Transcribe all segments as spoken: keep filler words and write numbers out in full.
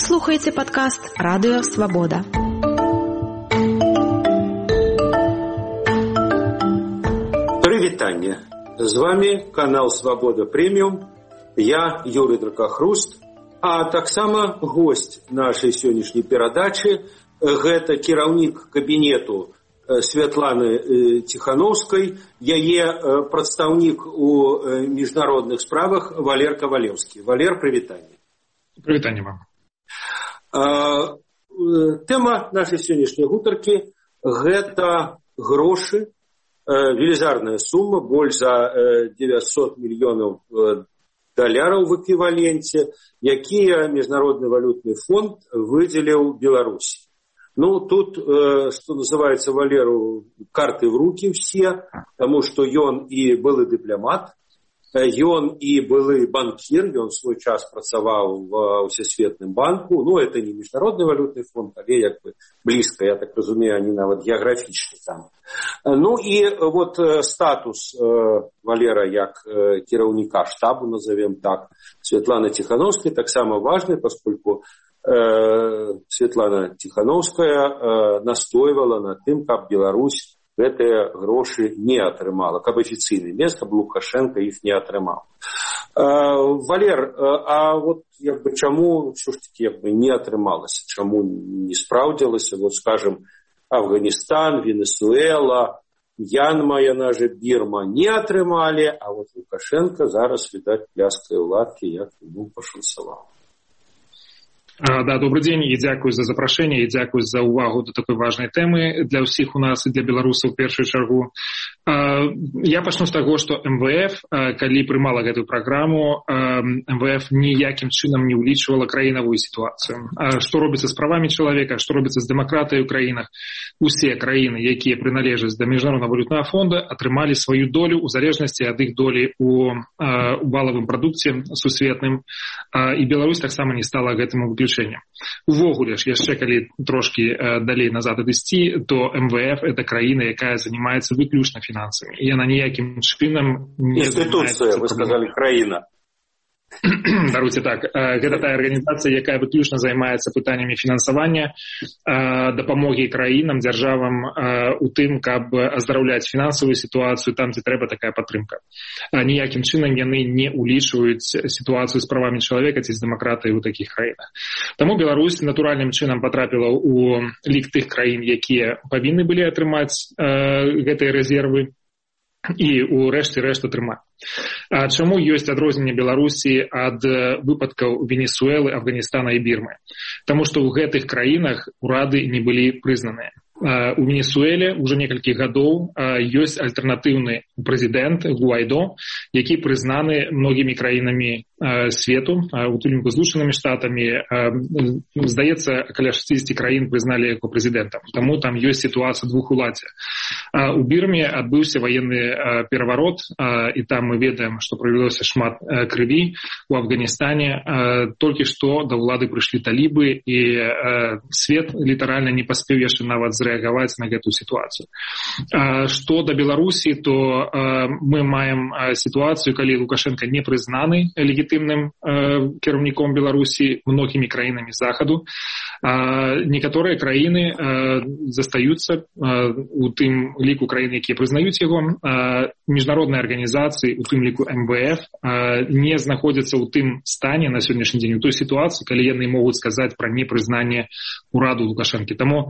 слухаеце падкаст «Радыё Свабода». Прывітанне. З вами канал «Свабода Прэміум». Я Юрий Дракахруст, а таксама гость нашай сённяшняй перадачы гэта кіраўнік кабінету Святланы Тихановской, яе прадстаўнік у міжнародных справах Валер Ковалевский. Валер, прывітанне. Прывітанне вам. Тэма нашай сённяшняй гутаркі гэта грошы, велізарная сума, больш за девятьсот мільёнаў даляраў в эквіваленце, якія Міжнародны валютны фонд выдзеліў Беларусі. Ну, тут, что называется, Валеру карты в руки все, потому что ён и былы дыпламат, ён и былы банкир, ён свой час працаваў в Всесветным банку, ну, это не Міжнародны валютны фонд, але як бы близко, я так разумею, они нават географічны там. Ну, и вот статус Валера як кіраўніка штабу, назовем так, Светланы Тихановской, так само важный, поскольку Светлана Тихановская настойвала на тым, каб Беларусь гэтыя грошы не атрымала, каб афіцыйны мест, каб Лукашенко іх не атрымаў. Валер, а вот як бы чаму ўсё ж таки як бы не атрымалася, чаму не спраўдзілася, вот скажем, Афганистан, Венесуэла, Мьянма, яна же Бирма не атрымалі, а вот Лукашенко зараз, відаць, пляскае ў ладкі, як ему пашанцавала. Да, добрый день и дзякую за запрашэнне, и дзякую за увагу до такой важной темы для ўсіх у нас и для беларусаў у першую чаргу. Я пачну з таго, што эм вэ эф, калі прымала гэтую праграму, эм вэ эф ніякім чынам не ўлічвала краінавую сітуацыю. Што робіцца з правамі чалавека, што робіцца з дэмакратыяй у краінах. Усе краіны, якія прыналежаць да Міжнароднага валютнага фонда, атрымалі сваю долю ў залежнасці ад іх долі ў валавым прадукце сусветным, і Беларусь таксама не стала гэтым выключэннем. Увогуле ж, яшчэ калі трошки далей назад адысці, то эм вэ эф это краіна, якая занимается выключна фінансамі. І яна ніякім чынам не Інстытуцыя, вы сказали, краіна. Даруйце так, гэта тая арганізацыя, якая выключна займаецца пытаннямі фінансавання, дапамогі краінам, дзяржавам у тым, каб аздараўляць фінансавую сітуацыю там, дзе трэба такая падтрымка. Ніякім чынам яны не ўлічваюць сітуацыю з правамі чалавека ці з дэмакратыяй у такіх краінах. Таму Беларусь натуральным чынам патрапіла ў лік тых краін, якія павінны былі атрымаць гэтыя рэзервы, і у рэшце рэшт атрымаць. Чаму ёсць адрозненне Беларусі ад выпадкаў Венесуэлы, Афганістана і Бірмы? Таму што ў гэтых краінах урады не былі прызнаныя. У Венесуэле ўжо некалькі гадоў ёсць альтэрнатыўны прэзідэнт Гуайдо, які прызнаны многімі краінамі свету, у тым ліку Злучанымі Штатамі. Здаецца, каля шэсцідзесят краін прызналі яго прэзідэнтам. Таму там ёсць сітуацыя двухуладдзя. У Бірме адбыўся ваенны пераварот, і там мы ведаем, што пролілося шмат крыві. У Афганістане толькі што да ўлады прыйшлі талібы, і свет літаральна не паспеў яшчэ нават зрэагаваць на гэтую сітуацыю. Што да Беларусі, то мы маем сітуацыю, калі Лукашенко не прызнаны легітымным кіраўніком Беларусі многімі краінамі захаду. Некаторыя краіны застаюцца у тым ліку краін, якія прызнаюць яго. Міжнародныя арганізацыі, у тым ліку эм вэ эф, не знаходзяцца ў тым стане на сённяшні дзень, у той сітуацыі, калі яны могуць сказаць пра непрызнанне ураду Лукашэнкі. Таму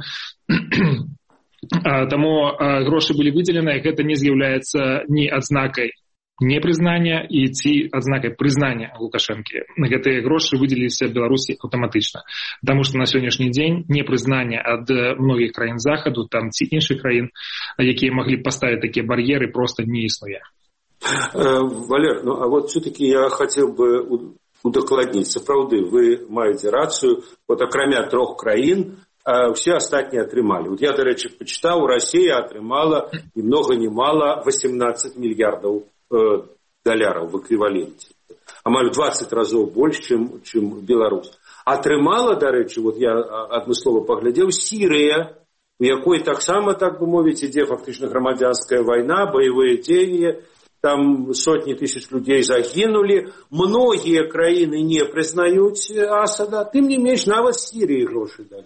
Таму грошы былі выдзеленыя, гэта не з'яўляецца ні адзнакай непрызнання і ці адзнакай прызнання Лукашэнкі. Гэтыя грошы выдзеліліся Беларусі аўтаматычна. Таму што на сённяшні дзень непрызнання ад многіх краін захаду, там ці іншых краін, якія маглі паставіць такія бар'еры, проста не існуе. Валер, ну а вот все-таки я хотел бы удакладніць. Сапраўды, вы маеце рацыю, вот акрамя трох краін, все астатнія атрымалі. Вот я, до рэчы, пачытаў, Расія атрымала ни много ни мало восемнадцать мільярдаў э, даляраў в эквіваленце. Амаль двадцать разоў больш, чым, чым Беларусь. Атрымала, до рэчы, вот я адмыслова паглядзеў, Сірыя, у якой таксама, так бы мовіць, ідзе фактычна грамадзянская вайна, баявыя дзеянні, там сотни тысяч людей загинули, многие краіны не прызнаюць Асада, тым не менш нават Сірыі грошы далі.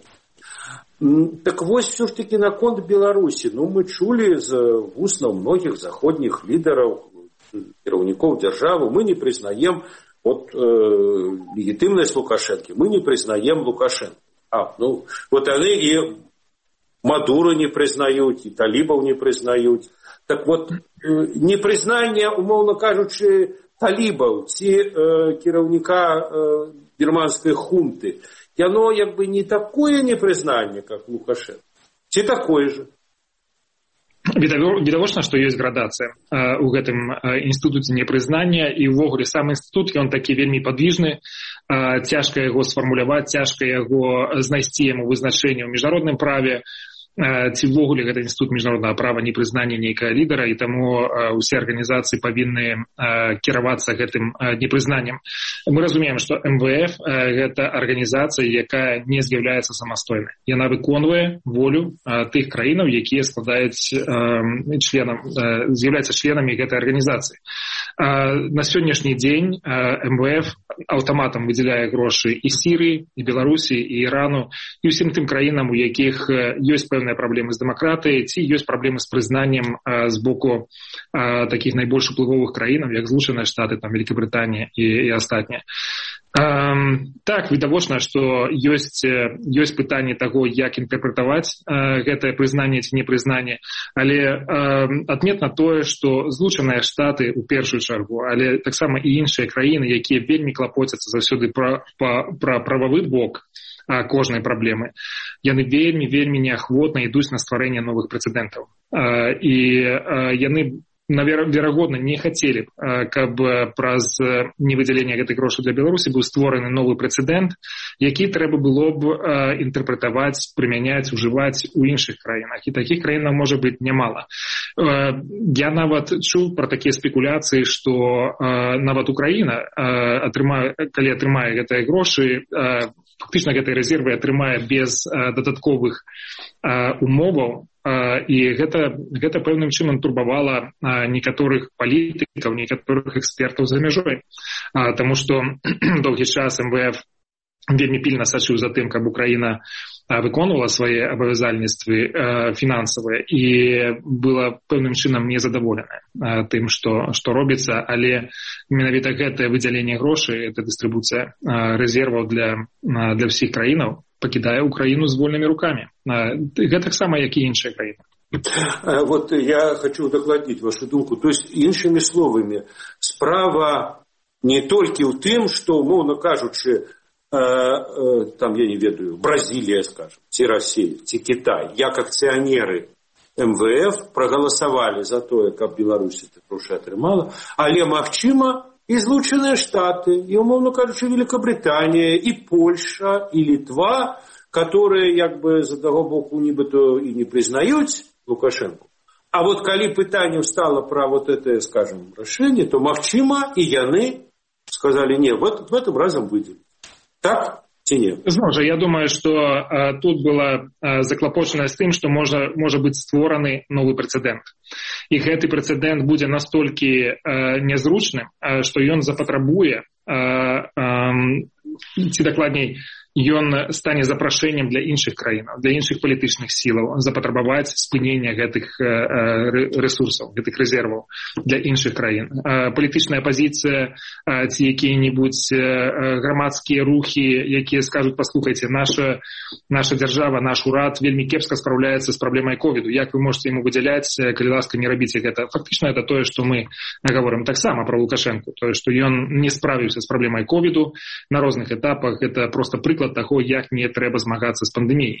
Так вось все ж таки наконт Беларусі. Ну, мы чулі з вуснаў многіх заходніх лідараў, кіраўнікоў дзяржавы, мы не прызнаем вот, э, легітымнасць Лукашэнкі, мы не прызнаем Лукашэнку. А, ну, вот они и Мадуро не признают, и талибов не признают. Так вот, непризнание, умовно кажучи, талибов, ці э, кіраўніка э, бирманской хунты, и оно как бы не такое непризнание, как Лукашенко, ці такое же. Відавочна, што ёсць градацыя ў гэтым інстытуце непрызнання, і ўвогуле сам інстытут, ён такі вельмі падвіжны, цяжка яго сфармуляваць, цяжка яго знайсці яму вызначэнне ў міжнародным праве, ці ўвогуле гэта інстытут міжнароднага права непрызнання нейкага лідара, і таму ўсе арганізацыі павінны кіравацца гэтым непрызнаннем. Мы разумеем, што эм вэ эф гэта арганізацыя, якая не з'яўляецца самастойнай. Яна выконвае волю тых краінаў, якія складаюць членам, з'яўляюцца членамі гэтай арганізацыі. На сённяшні дзень эм вэ эф аўтаматам выдзяляе грошы і Сірыі, і Беларусі, і Ірану, і ўсім тым краінам, у якіх ёсць пэўныя праблемы з дэмакратыяй, ці ёсць праблемы з прызнаннем з боку такіх найбольш уплывовых краінаў, як Злучаныя Штаты, там, Великабрытанія і, і астатнія. Так, відавочна, што ёсць, ёсць пытанне таго, як інтэрпрэтаваць гэтае прызнанне ці непрызнанне, але адметна тое, што Злучаныя Штаты ў першую чаргу, але таксама і іншыя краіны, якія вельмі клапоцяцца заўсёды пра, пра, пра прававы бок кожнай праблемы, яны вельмі-вельмі неахвотна ідуць на стварэнне новых прэцэдэнтаў. І яны верагодна не хацелі б, каб праз невыдзяленне гэтай грошай для Беларусі быў створаны новы прэцэдэнт, які трэба было б інтэрпрэтаваць, прымяняць, ужываць у іншых краінах. І такіх краінаў можа быць нямала. Я нават чуў пра такія спекуляцыі, што нават Украіна, калі атрымае гэтыя грошы, фактычна гэтыя рэзервы атрымае без дадатковых умоваў, і гэта, гэта пэўным чынам турбавала некаторых палітыкаў, некаторых экспертаў за мяжой. Таму што доўгі час эм вэ эф вельмі пільна сачыў за тым, каб Украіна выконвала свае абавязальніцтвы фінансавыя і была пэўным чынам незадаволеная тым, што, што робіцца, але менавіта гэтае выдзяленне грошай, гэта дыстрыбуцыя рэзерваў для, для ўсіх краінаў, пакідае Украіну з вольнымі рукамі. Гэта таксама, як і іншыя краіны. Вот я хочу докладить вашу думку. То есть, іншымі словамі, справа не толькі ў тым, што, умоўна кажучы, э, э, там, я не ведаю, Бразилия, скажем, ці Россия, ці Китай, як акцыянеры эм вэ эф прагаласавалі за тое, каб Беларусь это грошы атрымала, але, магчыма, и Злучаныя Штаты, и, умовно кажучи, Великобритания, и Польша, и Литва, которые, як бы, за того боку нібито и не признают Лукашенко. А вот коли пытание стало про вот это, скажем, решение, то, магчыма, и яны сказали, не, в, в этом разом выйдем. Так? Ці не? Зноў жа, я думаю, што а, тут была а, заклапочанасць тым, што можа, можа быць створаны новы прэцэдэнт. І гэты прэцэдэнт будзе настолькі а, нязручным, а, што ён запатрабуе, а, а, ці дакладней, ён стане запрашэннем для іншых краінаў, для іншых палітычных сілаў, запатрабаваць спынення гэтых рэсурсаў, гэтых рэзерваў для іншых краін. Палітычная апазіцыя ці якія-небудзь грамадскія рухі, якія скажуць, паслухайце, наша, наша дзяржава, наш урад вельмі кепска спраўляецца з праблемай ковіду. Як вы можете яму выдзяляць, калі ласка, не рабіце гэта? Фактычна, это тое, што мы гаворым таксама пра Лукашэнку, тое, што ён не справіўся з праблемай ковіду на розных этапах. Это просто прыклад таго, як не трэба змагацца з пандэміяй.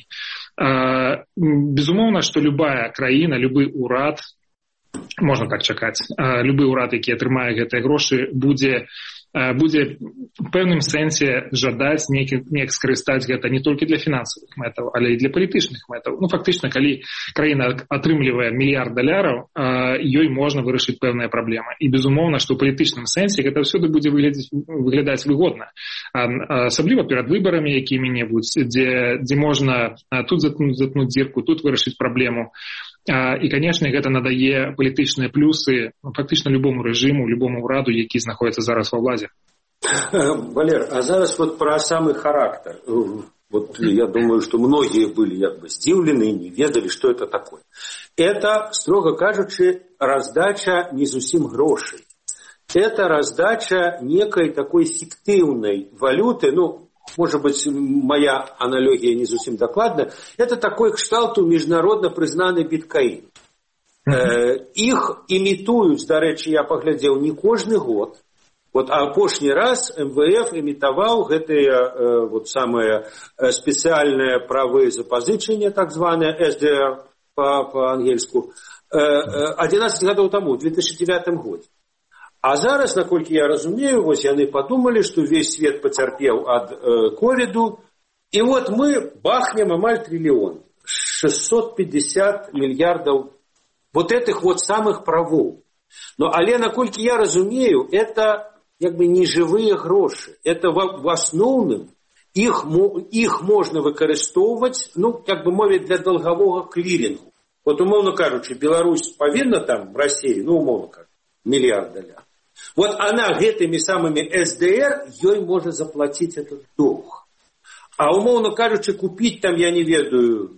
Безумоўна, што любая краіна, любы ўрад, можна так чакаць, любы ўрад, які атрымае гэтыя грошы, будзе будзе в пэўным сэнсе жадаць неяк, неяк скарыстаць гэта не толькі для фінансавых мэтаў, але і для палітычных мэтаў. Ну, фактычна, калі краіна атрымлівае мільярд даляраў, ёй можна вырашыць пэўная праблема. І, безумоўна, што ў палітычным сэнсе гэта ўсюды будзе выглядаць, выглядаць выгодна. Асабліва перад выбарамі якімі-небудзь, дзе, дзе можна тут заткнуць, заткнуць дзірку, тут вырашыць праблему. І, канешне, гэта надае палітычныя плюсы фактычна любому рэжыму, любому ўраду, які знаходіцца зараз ва ўладзе. Валер, а зараз вот про самый характер. Вот я думаю, что многие были как бы здивлены, не ведали, что это такое. Это, строго кажучи, раздача не зусім грошей. Это раздача некой такой фиктивной валюты, ну, может быть, моя аналогия не зусім докладна, это такой кшталту международно признанный биткоин. Mm-hmm. Их имитуют, до речи, я поглядел, не каждый год. Вот апошні раз эм вэ эф імітаваў гэтыя э, вот самыя спецыяльныя правы запазычання, так званыя эс дэ эр по-ангельску, э, э, одиннадцать гадоў таму, в две тысячи девятом годзе. А зараз, наколькі я разумею, вось яны подумали, что весь свет поцярпеў ад э, ковіду, и вот мы бахнем амаль триллион, шестьсот пятьдесят миллиардов вот этих вот самых правоў. Но, але, наколькі я разумею, это как бы не живые гроши. Это в, в основном их, их можно выкарыстоўваць, ну, как бы мовіць, для долгового клирингу. Вот, умовно кажучи, Беларусь повинна там в России, ну, умовно кажучи, миллиард долларов. Вот она гэтыми самыми эс дэ эр ей может заплатить этот долг. А умовно кажучи, купить там, я не ведаю,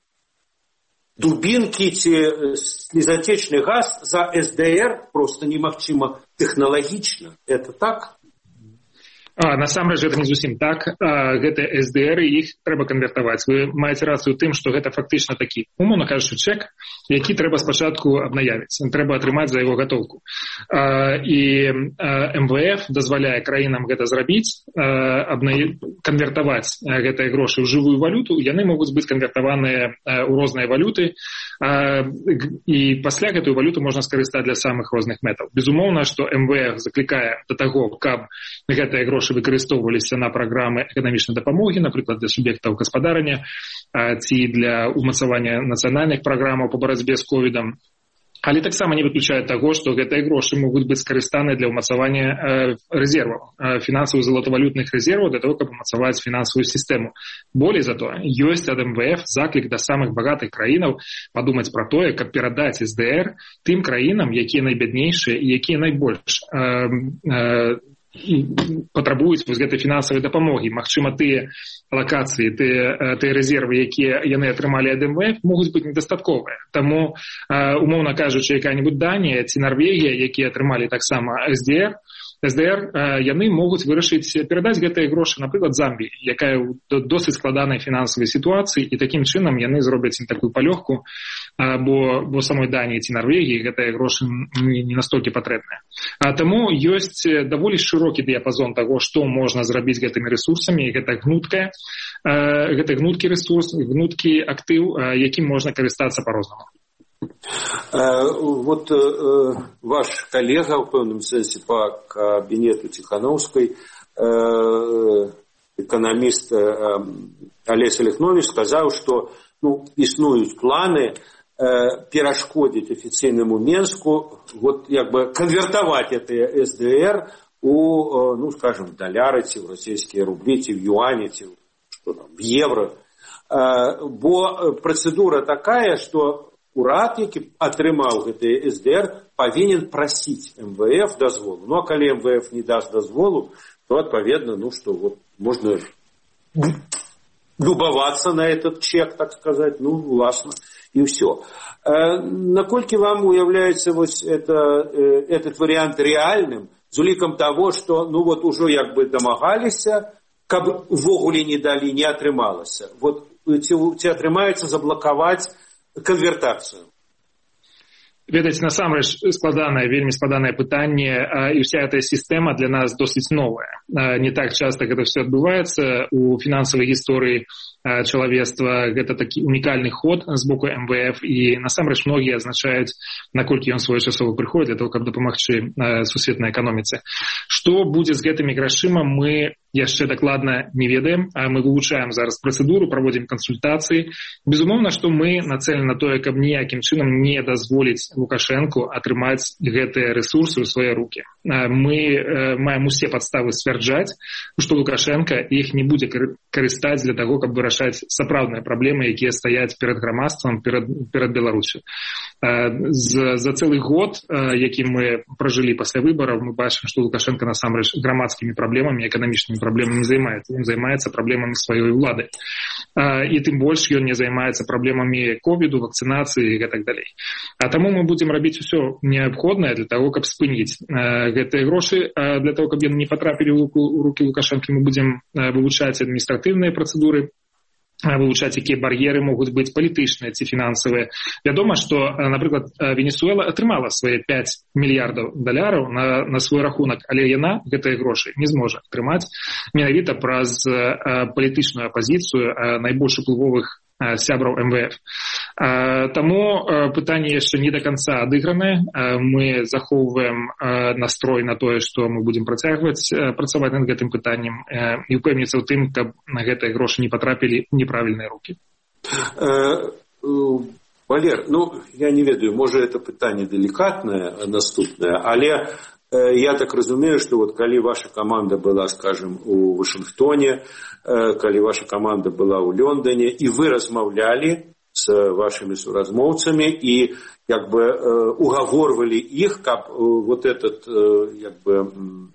дубинки, слезотечный газ за эс дэ эр просто немагчыма технологично. Это так? А, насамрэч, гэта не зусім так. А, гэта эс дэ эр, і іх трэба канвертаваць. Вы маеце рацыю тым, што гэта фактычна такі, умоўна кажучы, чэк, які трэба спачатку абнаявіць. Трэба атрымаць за яго гатоўку. А, і а, эм вэ эф дазваляе краінам гэта зрабіць, а, абна... канвертаваць гэтыя грошы ў жывую валюту. Яны могуць быць канвертаваныя ў розныя валюты, а, і пасля гэтую валюту можна скарыстаць для самых розных мэтаў. Безумоўна, што эм вэ эф заклікае да таго, каб гэтыя грошы выкарыстоўваліся на праграмы эканамічнай дапамогі, напрыклад, для суб'ектаў гаспадарання ці для ўмацавання нацыянальных праграмаў па барацьбе з ковідам. Але таксама не выключае таго, што гэтыя грошы могуць быць скарыстаны для ўмацавання рэзерваў, фінансавых золатавалютных рэзерваў, для того, каб умацаваць фінансавую сістэму. Болей за то, ёсць ад эм вэ эф заклік да самых багатых краінаў падумаць пра тое, каб перадаць эс дэ эр тым краінам, якія найбяднейшыя і якія найбольш э, э, патрабуюць вось гэтай фінансавай дапамогі. Магчыма, тыя лакацыі, тыя, тыя рэзервы, якія яны атрымалі ад эм вэ эф, могуць быць недастатковыя. Таму, умоўна кажучы, якая-небудзь Данія ці Нарвегія, якія атрымалі таксама эс дэ эр, эс дэ эр, яны могуць вырашыць перадаць гэтыя грошы, напрыклад, Замбіі, якая ў досыць складанай фінансавай сітуацыі, і такім чынам яны зробяць ім такую палёгку, бо, бо самой Даніі ці Нарвегіі гэтыя грошы не, не настолькі патрэбныя. А таму ёсць даволі шырокі дыяпазон таго, што можна зрабіць гэтымі рэсурсамі, і гэта гнуткая, гэта гнуткі рэсурс, гнуткі актыў, якім можна карыстацца па-рознаму. Вот э, ваш коллега, в певном сенсе, по кабинету Тихановской, э, экономист э, Олесь Олехнович, сказал, что ну, існують планы э, перашкодить официальному Менску, вот, как бы, конвертовать это эс дэ эр у, э, ну, скажем, в доллары, в российские рубли, в юани, что там, в евро. Э, бо процедура такая, что урад, які атрымаў гэты эс дэ эр, павінен прасіць эм вэ эф дазволу. Ну, а калі эм вэ эф не даст дазволу, то, адпаведна, ну, что, вот, можно любоваться на этот чек, так сказать, ну, власна, и все. Э, наколькі вам уяўляецца вот это, э, этот вариант реальным, з улікам того, что, ну, вот, ужо, як бы, дамагаліся, каб увогуле не далі, не атрымалася. Вот, ці, ці атрымаецца заблокаваць конвертацию. Ведаць, насамрэч складанае, вельмі складанае пытанне, і ўся эта сістэма для нас досыць новая. Не так часта гэта все адбываецца у фінансавай гісторыі чалавецтва. Гэта такі унікальны ход з боку эм вэ эф, і насамрэч многія азначаюць, наколькі ён своечасова прыходзіць для того, каб дапамагчы сусветнай эканоміцы. Што будзе з гэтымі грашыма, мы яшчэ дакладна не ведаем, а мы вывучаем зараз працэдуру, праводзім кансультацыі. Безумоўна, што мы нацэлены на тое, каб ніякім чынам не дазволіць Лукашэнку атрымаць гэтыя рэсурсы ў свае рукі. Мы маем усе падставы сцвярджаць, што Лукашенко іх не будзе карыстаць для таго, каб вырашаць сапраўдныя праблемы, якія стаяць перад грамадствам, перад, перад Беларусю. За, за цэлы год, які мы пражылі пасля выбараў, мы бачым, што Лукашенко насамрэч грамадскімі праблемамі, эканамічнымі праблемамі не займаецца. Ён займаецца праблемамі сваёй улады. І тым больш ён не займаецца праблемамі ковіду, вакцынацыі і так далей. А таму мы будзем рабіць усё неабходнае для таго, каб спыніць гэтыя грошы. Для таго, каб яны не патрапілі ў рукі Лукашэнкі, мы будзем вывучаць адміністратыўныя працэдуры, вывучаць, якія бар'еры могуць быць палітычныя ці фінансавыя. Вядома, што, напрыклад, Венесуэла атрымала свае пяць мільярдаў даляраў на, на свой рахунак, але яна гэтыя грошы не зможа атрымаць менавіта праз палітычную апазіцыю найбольш уплывовых сябраў эм вэ эф. Таму пытанне яшчэ не да канца адыгранае. Мы захоўваем настрой на тое, што мы будзем працягваць працаваць над гэтым пытаннем і ўпэўніцца ў тым, каб на гэтыя грошы не патрапілі ў неправільныя рукі. Валер, ну, я не ведаю, можа, это пытанне делікатнае наступнае, але я так разумею, што вот калі ваша каманда была, скажем, у Вашынгтоне, калі ваша каманда была ў Лондоне, і вы размаўлялі с вашими суразмоўцамі і як бы угаворвалі іх, каб вот этот як бы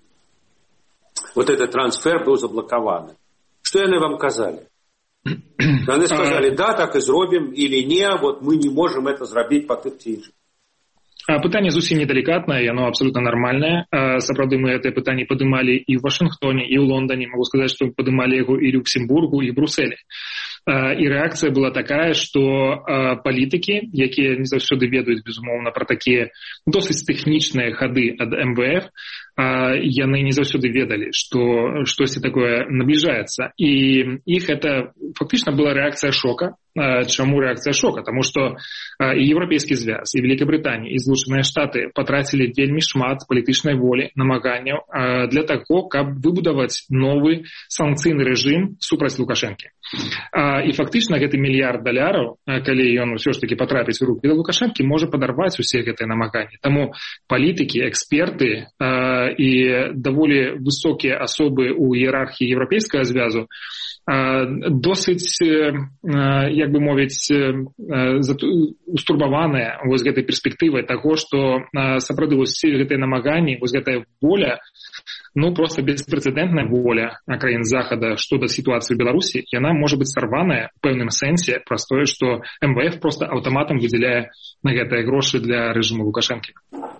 вот этот трансфер быў заблакаваны. Што яны вам казалі? Яны сказалі, да, так і зробім, или не, вот мы не можем это зрабіць па тых ці іншых. Пытанне зусім недалікатнае, яно абсолютно нармальнае. Сапраўды мы гэтае пытанне падымалі і ў Вашынгтоне, і ў Лондоне. Могу сказаць, што падымалі яго і ў Люксембургу, і ў Брусэле. І рэакцыя была такая, што палітыкі, якія не заўсёды ведаюць, безумоўна, пра такія досыць тэхнічныя хады ад эм вэ эф, яны не заўсёды ведалі, што штосьці такое набліжаецца. І іх это фактычна была рэакцыя шока. Чаму рэакцыя шока? Таму што і Еўрапейскі звяз, і Великабрытанія, і Злучаныя Штаты патрацілі вельмі шмат палітычнай волі, намаганняў для таго, каб выбудаваць новы санкцыйны рэжым супраць Лукашэнкі. І фактычна гэты мільярд даляраў, калі ён усё ж такі потрапіць у рукі да Лукашэнкі, можа падарваць усе гэтыя намаганні. Таму палітыкі, эксперты і даволі высокія асобы ў іерархіі Еўрапейскага звязу досыць, як бы мовіць, устурбаваныя вось гэтай перспектывай таго, што сапраўды вось гэтыя намаганні, вось гэтая воля, ну, просто беспрэцэдэнтная воля краін Захада што да сітуацыі ў Беларусі, яна можа быць сарваная ў пэўным сэнсе праз тое, што эм вэ эф просто аўтаматам выдзяляе на гэтыя грошы для рэжыму Лукашэнкі.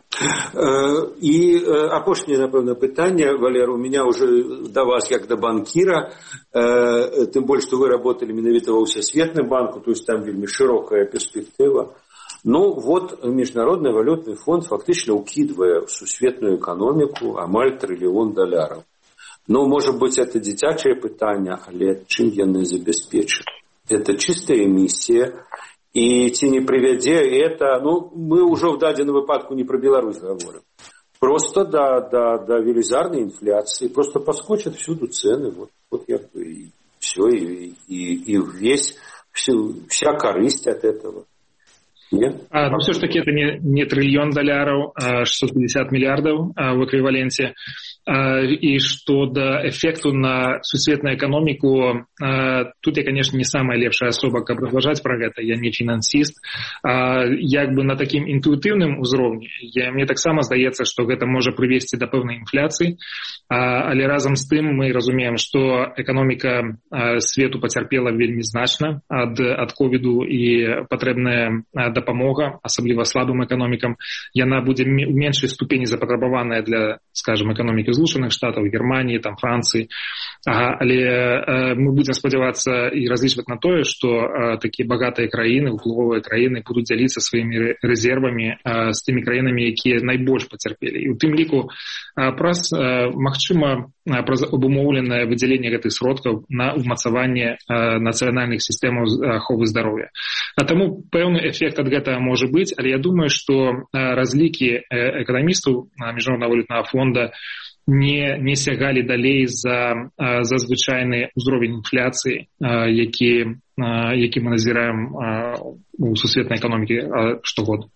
І апошняе, напэўна, пытанне, Валер, у меня уже да вас, як да банкіра, тым больш, што вы работали менавіта ва Всесветным банку, то есть там вельмі шырокая перспектыва. Ну, вот Международный валютный фонд фактично укидывая в сусветную экономику амаль триллион долларов. Ну, может быть, это дзіцячае пытанне, але чым яны забяспечаць? Это чистая эмиссия. И ці не привядзе это, ну, мы уже в дадзеным выпадку не про Беларусь говорим. Просто до, до, до велизарной инфляции, просто поскочат всюду цены, вот, вот я бы, и все, и, и, и весь, всю, вся корысть от этого. Нет? А, ну, все ж таки это не, не триллион долларов, а шестьсот пятьдесят миллиардов а, в эквиваленте. А, и что до эффекту на сусветную экономику, а, тут я, конечно, не самая лепшая особа, как разважаць про это, я не финансист. А, як бы на таким интуитивным узроўні, я, мне таксама здаецца, что это может привести до пэўнай инфляции, а, але разом с тым мы разумеем, что экономика а, свету потерпела вельмі значна ад, ад ковиду и потребная дапамога, асабліва слабым эканомікам, яна будзе ў меншай ступені запатрабаваная для, скажем, эканомікі Злучаных Штатаў, Германії, там, Францыі. Ага, але э, мы будзем спадзявацца і разлічваць на тое, што э, такія багатыя краіны, уплывовыя краіны будуць дзяліцца сваімі рэзервамі э, з тымі краінамі, якія найбольш пацярпелі. І ў тым ліку э, праз, э, магчыма, э, праз абумоўленае выдзяленне гэтых сродкаў на ўмацаванне э, нацыянальных сістэмаў аховы здароўя. А таму пэўны эфект ад гэтага можа быць, але я думаю, што разлікі эканамістаў Міжнароднага валютнага фонда не, не сягалі далей за, за звычайны ўзровень інфляцыі, які, які мы назіраем у сусветнай эканомікі штогод.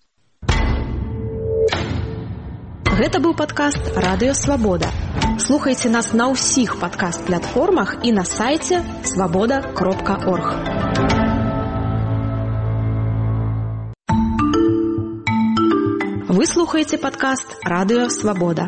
Гэта быў падкаст «Радыё Свабода». Слухайце нас на ўсіх падкаст-платформах і на сайце свабода кропка орг. Вы слухаеце падкаст «Радыё Свабода».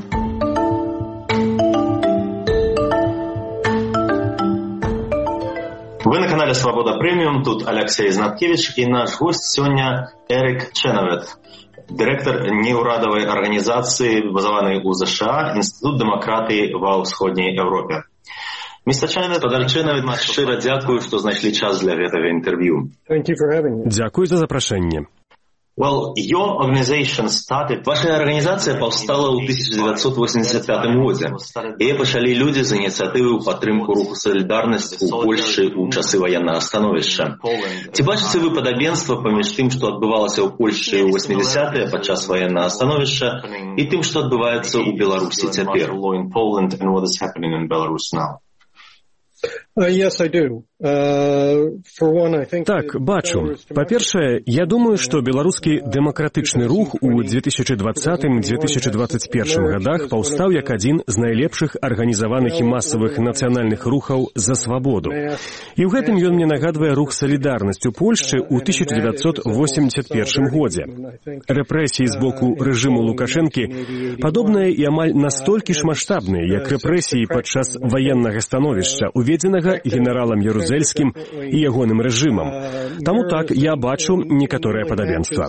Вы на канале «Свобода Премиум», тут Алексей Знаткевич и наш гость сегодня Эрик Ченевет, директор неурадовой организации, базованной у США, Институт демократии ва ўсходняй Европе. Мистер Ченевет, Падар Ченевет, шчыра дзякую, што знайшлі час для гэтага інтэрв'ю. Дзякую за запрашэнне. Well, your organization started... Ваша организация повстала ў тысяча девятьсот восемьдесят пятым годзе. Яе пачалі людзі з ініцыятывы ў падтрымку руху «Салідарнасць» у Польшчы ў часы ваеннага становішча. Ці бачыце вы падабенства паміж тым, што адбывалася ў Польшчы ў восьмідзясятыя падчас ваеннага становішча, і тым, што адбываецца ў Беларусі цяпер? Uh, yes, I do. Uh, for one, I think так, бачу. Па-першае, я думаю, што беларускі дэмакратычны рух у две тысячи двадцатым - две тысячи двадцать первым годах паўстаў як адзін з найлепшых арганізаваных і масавых нацыянальных рухаў за свабоду. І ў гэтым ён мне нагадвае рух «Салідарнасць» у Польшчы ў тысяча девятьсот восемьдесят первым годзе. Рэпрэсіі з боку рэжыму Лукашэнкі падобныя і амаль настолькі ж маштабныя, як рэпрэсіі падчас ваеннага становішча, уведзенага генералам Ярузельскім і ягоным рэжымам. Таму так, я бачу некаторае падабенства.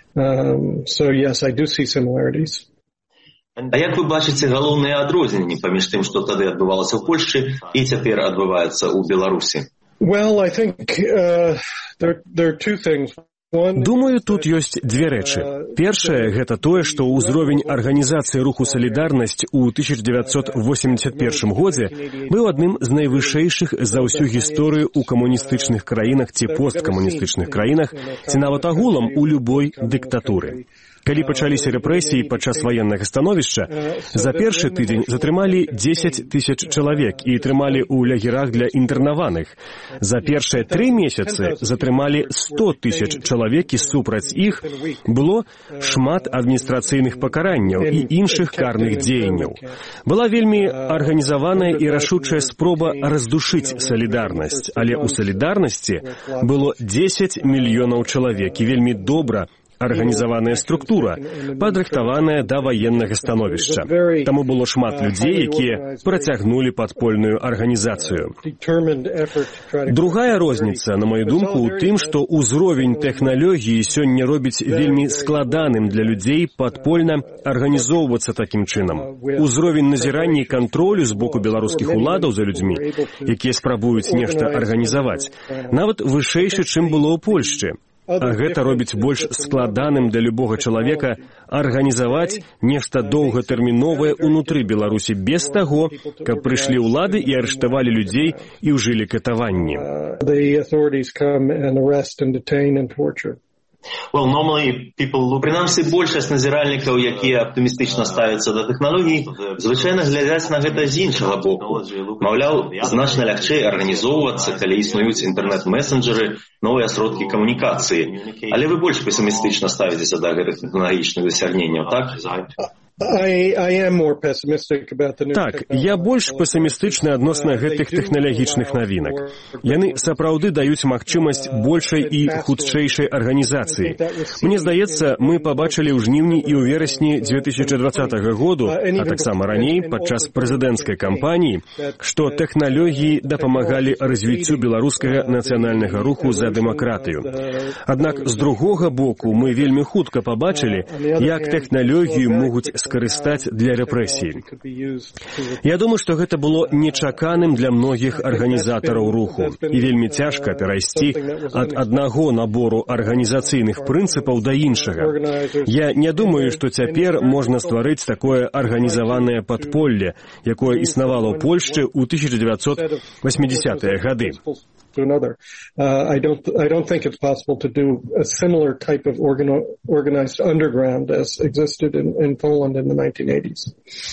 А як вы бачыце галоўныя адрозненні паміж тым, што тады адбывалася ў Польшчы і цяпер адбываецца ў Беларусі? Well, I think uh, there, there are two things. Думаю, тут ёсць дзве рэчы. Першае – гэта тое, што ўзровень арганізацыі руху «Салідарнасць» у тысяча девятьсот восемьдесят первым годзе быў адным з найвышэйшых за ўсю гісторыю ў камуністычных краінах ці посткамуністычных краінах, ці нават агулам у любой дыктатуры. Калі пачаліся рэпрэсіі падчас ваеннага становішча, за першы тыдзень затрымалі дзесяць тысяч чалавек і трымалі ў лагерах для інтэрнаваных. За першыя тры месяцы затрымалі сто тысяч чалавек і супраць іх было шмат адміністрацыйных пакаранняў і іншых карных дзеянняў. Была вельмі арганізаваная і рашучая спроба раздушыць «Салідарнасць», але ў «Салідарнасці» было дзесяць мільёнаў чалавек і вельмі добра арганізаваная структура, падрыхтаваная да ваеннага становішча. Таму было шмат людзей, якія працягнулі падпольную арганізацыю. Другая розніца, на маю думку, у тым, што ўзровень тэхналогіі сёння робіць вельмі складаным для людзей падпольна арганізоўвацца такім чынам. Узровень назірання і кантролю з боку беларускіх уладаў за людзьмі, якія спрабуюць нешта арганізаваць, нават вышэйшы, чым было ў Польшчы. А гэта робіць больш складаным для любога чалавека арганізаваць нешта доўгатэрміновае ўнутры Беларусі без таго, каб прыйшлі ўлады і арыштавалі людзей і ўжылі катаванні. Well, normally people, прынамсі, большасць назіральнікаў, якія аптымістычна ставяцца да тэхналогій, звычайна глядзяць на гэта з іншага боку. Маўляў, значна лягчэй арганізоўвацца, калі існуюць інтэрнэт-месенджеры, новыя сродкі камунікацыі. Але вы больш песімістычна ставіцеся да гэтых тэхналагічных дасягненняў, так? I, I am more pessimistic about the new так, я больш песімістычны адносна гэтых тэхналагічных навінак. Яны сапраўды даюць магчымасць большай і хутчэйшай арганізацыі. Мне здаецца, мы пабачылі ў жніўні і ў верасні две тысячи двадцатага году, а таксама раней, падчас прэзідэнцкай кампаніі, што тэхналогіі дапамагалі развіццю беларускага нацыянальнага руху за дэмакратыю. Аднак, з другога боку, мы вельмі хутка пабачылі, як тэхналогію могуць скарыстаць для рэпрэсій. Я думаю, што гэта было нечаканым для многіх арганізатараў руху і вельмі цяжка перайсці ад аднаго набору арганізацыйных прынцыпаў да іншага. Я не думаю, што цяпер можна стварыць такое арганізаванае падполле, якое існавала ў Польшчы ў тысяча дзевяцьсот восьмідзесятыя гады. to another. Uh, I don't, I don't think it's possible to do a similar type of organ, organized underground as existed in, in Poland in the nineteen eighties.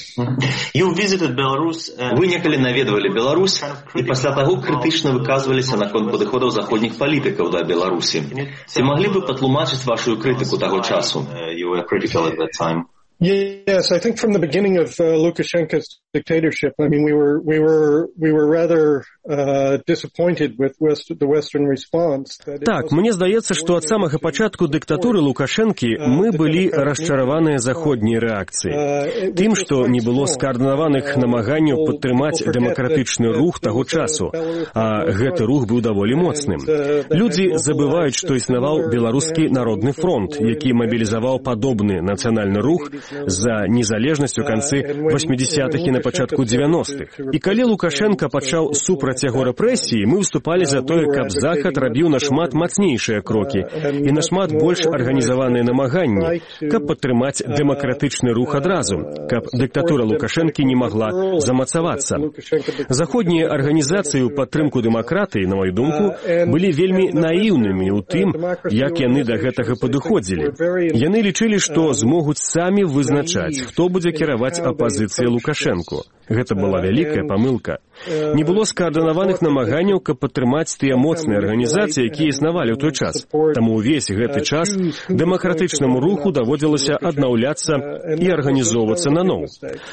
You visited Belarus. Вы некалі наведвалі Беларусь і пасля таго крытычна выказваліся наконт падыходаў заходніх палітыкаў да Беларусі. Ці маглі бы патлумачыць вашу крытыку таго часу? You were critical at that time. Yes, I think from the beginning of uh, Lukashenko's dictatorship, I mean, we were we were we were rather uh, disappointed with West, the Western response. Так, мне здаецца, што ад самага пачатку дыктатуры Лукашэнкі мы былі расчараваныя заходняй рэакцыяй. Тым, што не было скаардынаваных намаганняў падтрымаць дэмакратычны рух таго часу, а гэты рух быў даволі моцным. Людзі забываюць, што існаваў Беларускі народны фронт, які мабілізаваў падобны нацыянальны рух за незалежнасць у канцы восьмідзесятых і на пачатку дзевяностых. І калі Лукашенка пачаў супраць яго рэпрэсіі, мы выступалі за тое, каб Захад рабіў нашмат мацнейшыя крокі і нашмат больш арганізаваныя намаганні, каб падтрымаць дэмакратычны рух адразу, каб дыктатура Лукашэнкі не магла замацавацца. Заходнія арганізацыі ў падтрымку дэмакратыі, на маю думку, былі вельмі наіўнымі ў тым, як яны да гэтага падыходзілі. Яны лічылі, што змогуць самі вызначаць, хто будзе кіраваць апазіцыяй Лукашэнку. Гэта была вялікая памылка. Не было скаардынаваных намаганняў, каб падтрымаць тыя моцныя арганізацыі, якія існавалі ў той час. Таму ўвесь гэты час дэмакратычнаму руху даводзілася аднаўляцца і арганізоўвацца наноў.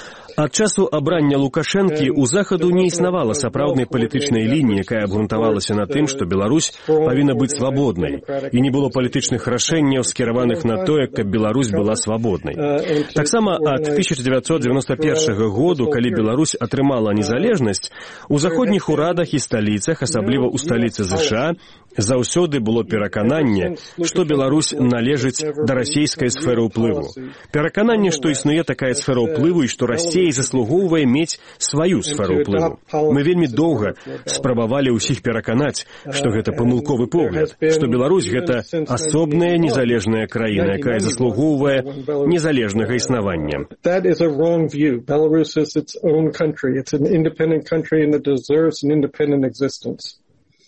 Ад часу абрання Лукашэнкі ў Захаду не існавала сапраўднай палітычнай лініі, якая абгрунтавалася на тым, што Беларусь павінна быць свабоднай, і не было палітычных рашэнняў, скіраваных на тое, каб Беларусь была свабоднай. Таксама ад тысяча дзевяцьсот дзевяноста першага году, калі Беларусь атрымала незалежнасць, у заходніх урадах і сталіцах, асабліва ў сталіцы ЗША, заўсёды было перакананне, што Беларусь належыць да расійскай сферы ўплыву. Перакананне, што існуе такая сфера ўплыву і што Расія заслугоўвае мець сваю сферу ўплыву. Мы вельмі доўга спрабавалі ўсіх пераканаць, што гэта памылковы погляд, што Беларусь — гэта асобная незалежная краіна, якая заслугоўвае незалежнага існавання. That is a wrong view. Belarus is its own country. It's an independent country and it deserves an independent existence.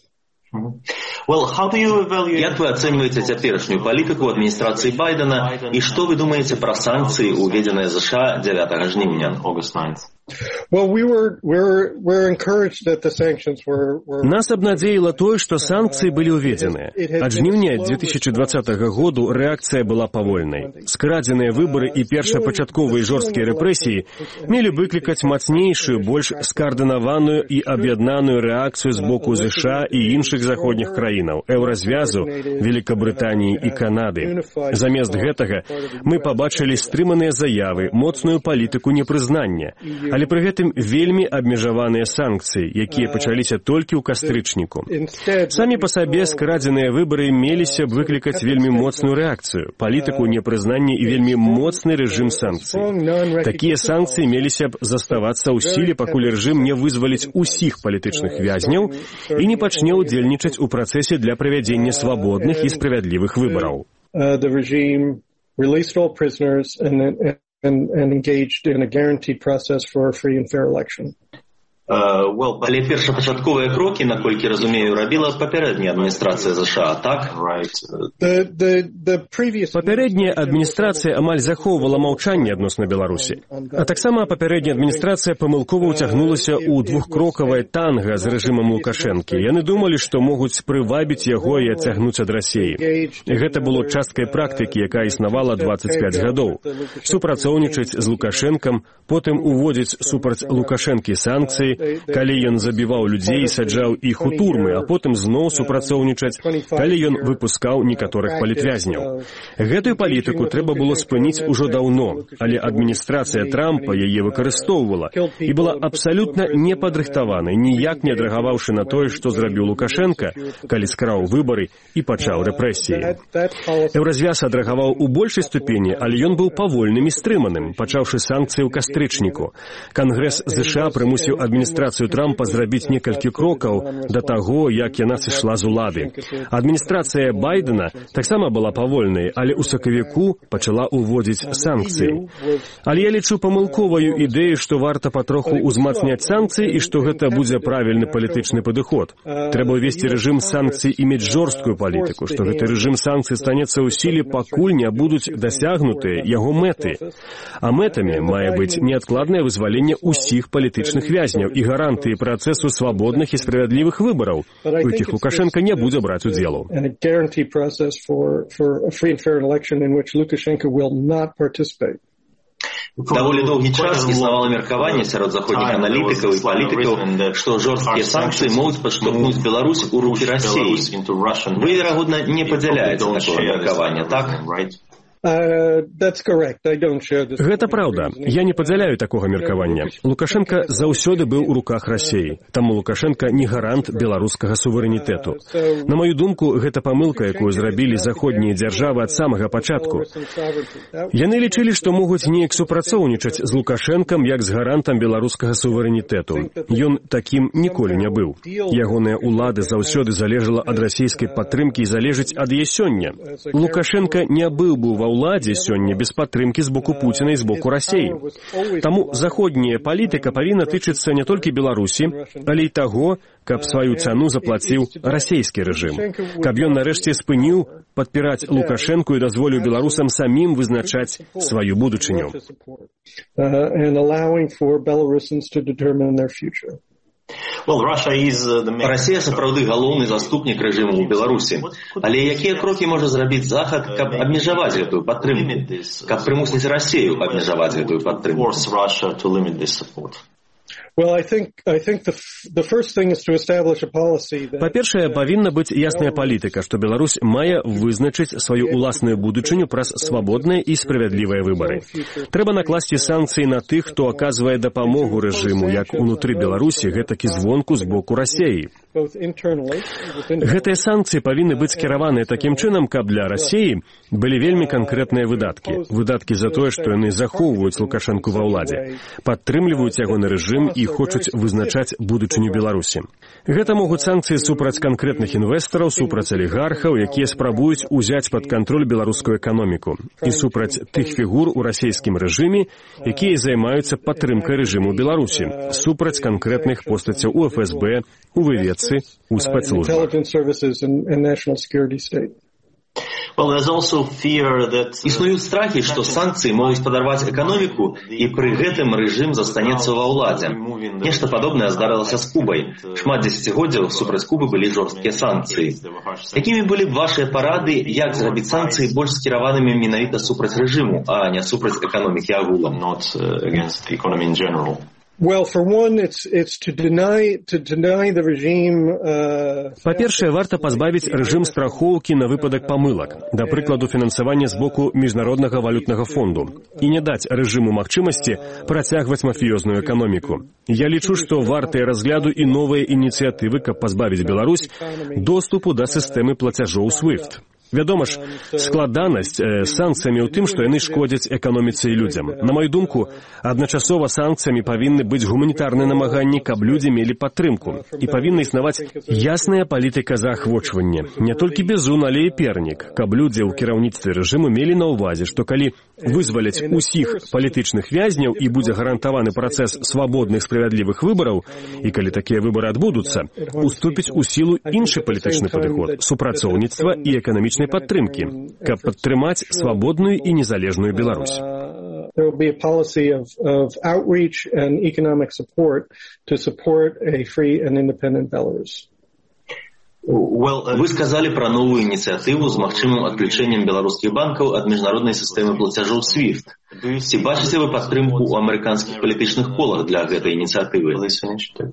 Well, how do you evaluate... Як вы ацэньваеце цяперашнюю палітыку адміністрацыі Байдена і што вы думаеце пра санкцыі, уведзеныя ЗША дзевятага жніўня? Well, we were, we're, we're encouraged that the sanctions were, were... Нас абнадзеіла тое, што санкцыі былі ўведзеныя. Ад жніўня две тысячы двадцатага году рэакцыя была павольнай. Скрадзеныя выбары і першапачатковыя жорсткія рэпрэсіі мелі выклікаць мацнейшую, больш скаардынаваную і аб'яднаную рэакцыю з боку ЗША і іншых заходніх краінаў, Еўразвязу, Великабрытаніі і Канады. Замест гэтага мы пабачылі стрыманыя заявы, моцную палітыку непрызнання, але пры гэтым вельмі абмежаваныя санкцыі, якія пачаліся толькі ў кастрычніку. Самі па сабе скрадзеныя выбары меліся б выклікаць вельмі моцную рэакцыю, палітыку непрызнання і вельмі моцны рэжым санкцый. Такія санкцыі меліся б заставацца ў сіле, пакуль рэжым не вызваліць усіх палітычных вязняў і не пачне ўдзельнічаць у працэсе для правядзення свабодных і справядлівых выбараў. And, and engaged in a guaranteed process for a free and fair election. Uh, well, але першапачатковыя крокі, наколькі разумею, рабіла папярэдняя адміністрацыя ЗША, так? The, the, the previous... Папярэдняя адміністрацыя амаль захоўвала маўчанне адносна Беларусі. А таксама папярэдняя адміністрацыя памылкова ўцягнулася ў двухкрокавае танга з рэжымам Лукашэнкі. Яны думалі, што могуць прывабіць яго і адцягнуць ад Расіі. Гэта было часткай практыкі, якая існавала дваццаць пяць гадоў. Супрацоўнічаць з Лукашэнкам, потым уводзіць супраць Лукашэнкі санкцыі, калі ён забіваў людзей і саджаў іх у турмы, а потым зноў супрацоўнічаць, калі ён выпускаў некаторых палітвязняў. Гэтую палітыку трэба было спыніць ужо даўно, але адміністрацыя Трампа яе выкарыстоўвала і была абсалютна непадрыхтаванай, ніяк не адрэагаваўшы на тое, што зрабіў Лукашэнка, калі скраў выбары і пачаў рэпрэсіі. Еўразвяз адрэагаваў у большай ступені, але ён быў павольным і стрыманым, пачаўшы санкцыі ў кастрычніку. Кангрэс ЗША прымусіў адміністрацыю адміністрацыю Трампа зрабіць некалькі крокаў да таго, як яна сышла з улады. Адміністрацыя Байдена таксама была павольнай, але ў сакавіку пачала ўводзіць санкцыі. Але я лічу памылковаю ідэю, што варта патроху ўзмацняць санкцыі і што гэта будзе правільны палітычны падыход. Трэба ўвесці рэжым санкцый і мець жорсткую палітыку, што гэты рэжым санкцый станецца ў сіле, пакуль не будуць дасягнутыя яго мэты. А мэтамі мае быць неадкладнае вызваленне ўсіх палітычных вязняў і гарантыі працэсу свабодных і справядлівых выбараў, у якіх Лукашенко не будзе браць удзелу. Даволі доўгі час існавала меркаванне сярод заходніх аналітыкаў і палітыкаў, што жорсткія санкцыі могуць падштурхнуць Беларусь у рукі Расіі. Вы, верагодна, не падзяляеце такое меркаванне, так? Гэта праўда. Я не падзяляю такога меркавання. Лукашенко заўсёды быў у руках Расіі. Таму Лукашенко не гарант беларускага суверэнітэту. На маю думку, гэта памылка, якую зрабілі заходнія дзяржавы ад самага пачатку. Яны лічылі, што могуць неяк супрацоўнічаць з Лукашэнкам як з гарантам беларускага суверэнітэту. Ён такім ніколі не быў. Ягоная ўлада заўсёды залежала ад расійскай падтрымкі і залежыць ад яе сёння. Лукашенко не быў бы ва ўладзе сёння без падтрымкі з боку Пуціна і з боку Расіі. Таму заходняя палітыка павінна тычыцца не толькі Беларусі, але і таго, каб сваю цану заплаціў расійскі рэжым. Каб ён нарэшце спыніў падпіраць Лукашэнку і дазволіў беларусам самім вызначаць сваю будучыню. Расія сапраўды галоўны заступнік рэжыму ў Беларусі. Але якія крокі можа зрабіць Захад, каб абмежаваць гэтую падтрымку? Каб прымусіць Расію абмежаваць гэтую падтрымку? Па-першае, павінна быць ясная палітыка, што Беларусь мае вызначыць сваю ўласную будучыню праз свабодныя і справядлівыя выбары. Трэба накласці санкцыі на тых, хто аказвае дапамогу рэжыму, як унутры Беларусі, гэтак і звонку з боку Расіі. Гэтыя санкцыі павінны быць скіраваныя такім чынам, каб для Расіі былі вельмі канкрэтныя выдаткі. Выдаткі за тое, што яны захоўваюць Лукашэнку ва ўладзе, падтрымліваюць ягоны рэжым і хочуць вызначаць будучыню Беларусі. Гэта могуць санкцыі супраць канкрэтных інвестараў, супраць алігархаў, якія спрабуюць узяць пад кантроль беларускую эканоміку, і супраць тых фігур у расійскім рэжыме, якія займаюцца падтрымкай рэжыму Беларусі, супраць канкрэтных постацяў у эф эс бэ, у выведцы, у спецслужбах. Існуюць страхі, што санкцыі могуць падарваць эканоміку, і пры гэтым рэжым застанецца ва ўладзе. Нешта падобнае здарылася з Кубай. Шмат дзесяцігоддзяў супраць Кубы былі жорсткія санкцыі. Якімі былі б вашыя парады, як зрабіць санкцыі больш скіраванымі менавіта супраць рэжыму, а не супраць эканомікі агулам? Well, for one, it's, it's to deny, to deny the regime, uh... Па-першае, варта пазбавіць рэжым страхоўкі на выпадак памылак, да прыкладу фінансавання з боку Міжнароднага валютнага фонду, і не даць рэжыму магчымасці працягваць мафіёзную эканоміку. Я лічу, што вартыя разгляду і новыя ініцыятывы, каб пазбавіць Беларусь доступу да сістэмы плацяжоў свифт. Вядома ж, складанасць э, санкцыямі ў тым, што яны шкодзяць эканоміцы і людзям. На маю думку, адначасова санкцыямі павінны быць гуманітарныя намаганні, каб людзі мелі падтрымку. І павінна існаваць ясная палітыка заахвочвання. Не толькі бізун, але і пернік. Каб людзі ў кіраўніцтве рэжыму мелі на ўвазе, што калі вызваляць усіх палітычных вязняў і будзе гарантаваны працэс свабодных справядлівых выбараў, і калі такія выбары адбудуцца, уступіць у сілу іншы палітычны падыход, супрацоўніцтва і эканамічнай падтрымкі, каб падтрымаць свабодную і незалежную Беларусь. There will be a policy of, of outreach and economic support to support a free and independent Belarus. Well, вы сказали пра новую ініцыятыву з магчымым адключэннем беларускіх банкаў ад міжнароднай сістэмы плацяжоў свифт. Ці бачыце вы падтрымку ў амерыканскіх палітычных колах для гэтай ініцыятывы?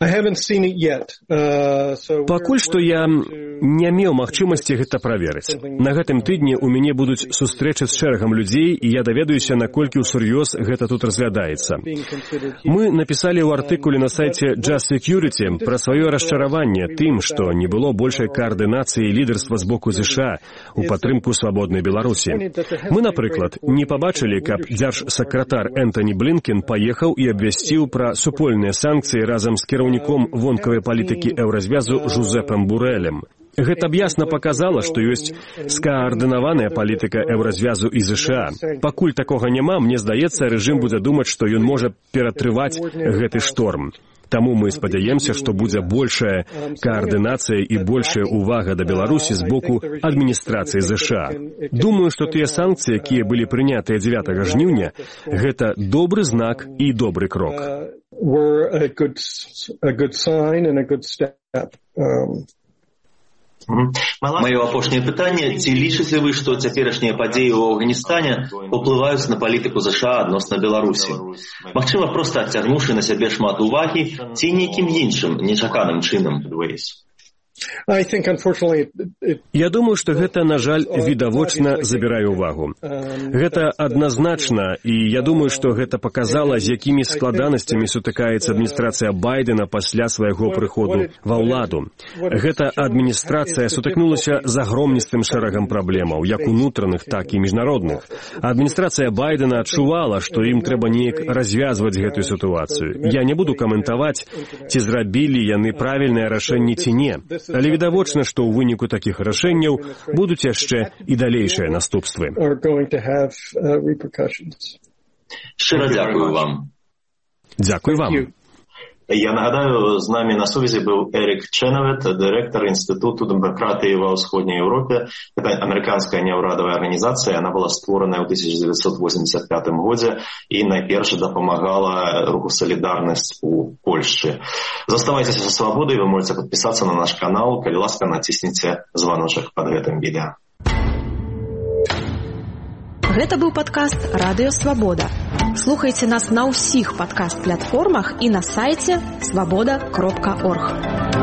Пакуль што я не меў магчымасці гэта праверыць. На гэтым тыдні ў мяне будуць сустрэчы з шэрагам людзей, і я даведаюся, наколькі ўсур'ёз гэта тут разглядаецца. Мы напісалі ў артыкуле на сайце Just Security пра сваё расчараванне тым, што не было большай каардынацыі і лідарства з боку ЗША ў падтрымку свабоднай Беларусі. Мы, напрыклад, не пабачылі, каб дзяржсакратар Энтоні Блінкен паехаў і абвясціў пра супольныя санкцыі разам з кіраўніком вонкавай палітыкі еўразвязу Жузепам Бурэлем. Гэта б ясна паказала, што ёсць скаардынаваная палітыка еўразвязу і ЗША. Пакуль такога няма, мне здаецца, рэжым будзе думаць, што ён можа ператрываць гэты шторм. Таму мы спадзяемся, што будзе большая каардынацыя і большая ўвага да Беларусі з боку адміністрацыі ЗША. Думаю, што тыя санкцыі, якія былі прынятыя дзевятага жніўня, гэта добры знак і добры крок. Маё апошняе пытанне, ці лічыце вы, што цяперашнія падзеі ў Афганістане уплываюць на палітыку ЗША адносна Беларусі? Магчыма, проста адцягнуўшы на сябе шмат увагі, ці нейкім іншым, нечаканым чынам? Я думаю, што гэта, на жаль, відавочна забірае ўвагу. Гэта адназначна, і я думаю, што гэта паказала, з якімі складанасцямі сутыкаецца адміністрацыя Байдена пасля свайго прыходу ва ўладу. Гэта адміністрацыя сутыкнулася з агромністым шэрагам праблемаў, як унутраных, так і міжнародных. Адміністрацыя Байдена адчувала, што ім трэба неяк развязваць гэтую сітуацыю. Я не буду каментаваць, ці зрабілі яны правільнае рашэнне ці не. Але відавочна, што ў выніку такіх рашэнняў будуць яшчэ і далейшыя наступствы. Шчыра дзякую вам. Дзякуй вам. Я нагадаю, з намі на сувязі быў Эрік Ченавет, дырэктар Інстытуту дэмакратыі ва ўсходняй Еўропе. Гэта амерыканская няўрадавая арганізацыя, яна была створаная ў тысяча дзевяцьсот восемьдесят пятым годзе і найперш дапамагала руху «Салідарнасць» у Польшчы. Заставайцеся са свабодай, вы можете падпісацца на наш канал, калі ласка, націсніце званочак пад гэтым відэа. Гэта быў падкаст «Радыё Свабода». Слухайце нас на ўсіх падкаст-платформах і на сайце свабода кропка орг.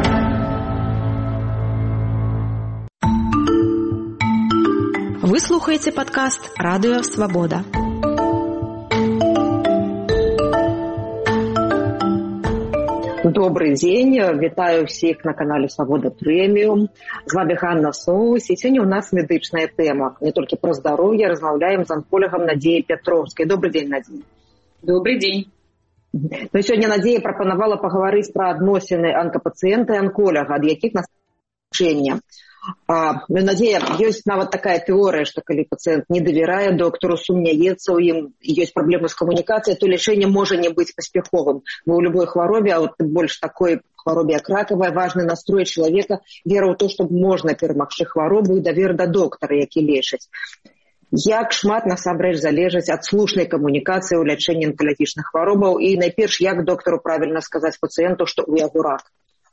Вы слухаеце падкаст «Радыё Свабода». Добрый день, вітаю всех на канале Свобода Премиум. З вами Ганна Соус, і сёння у нас медычная тэма. Не толькі про здароўе, размаўляем з анколагам Надзеяй Пятроўскай. Добрый день, Надзея. Добрый день. Ну, сёння Надзея прапанавала пагаварыць пра адносіны анкапацыента і анколага, ад якіх наступчэння. А, ну, Надзея, ёсць нават такая тэорыя, што калі пацыент не давярае доктору, сумняецца ў ім, ёсць праблемы з камунікацыяй, то лячэнне можа не быць паспяховым. Бо ў любой хваробе, а от больш такой хваробе, як ракавая, важны настрой чалавека, вера ў то, што можна перамагчы хваробу і давер да доктара, які лечыць. Як шмат насамрэч залежыць ад слушнай камунікацыі ў лячэнні анкалагічных хваробаў і найперш, як доктору правільна сказаць пацыенту, што ў яго рак?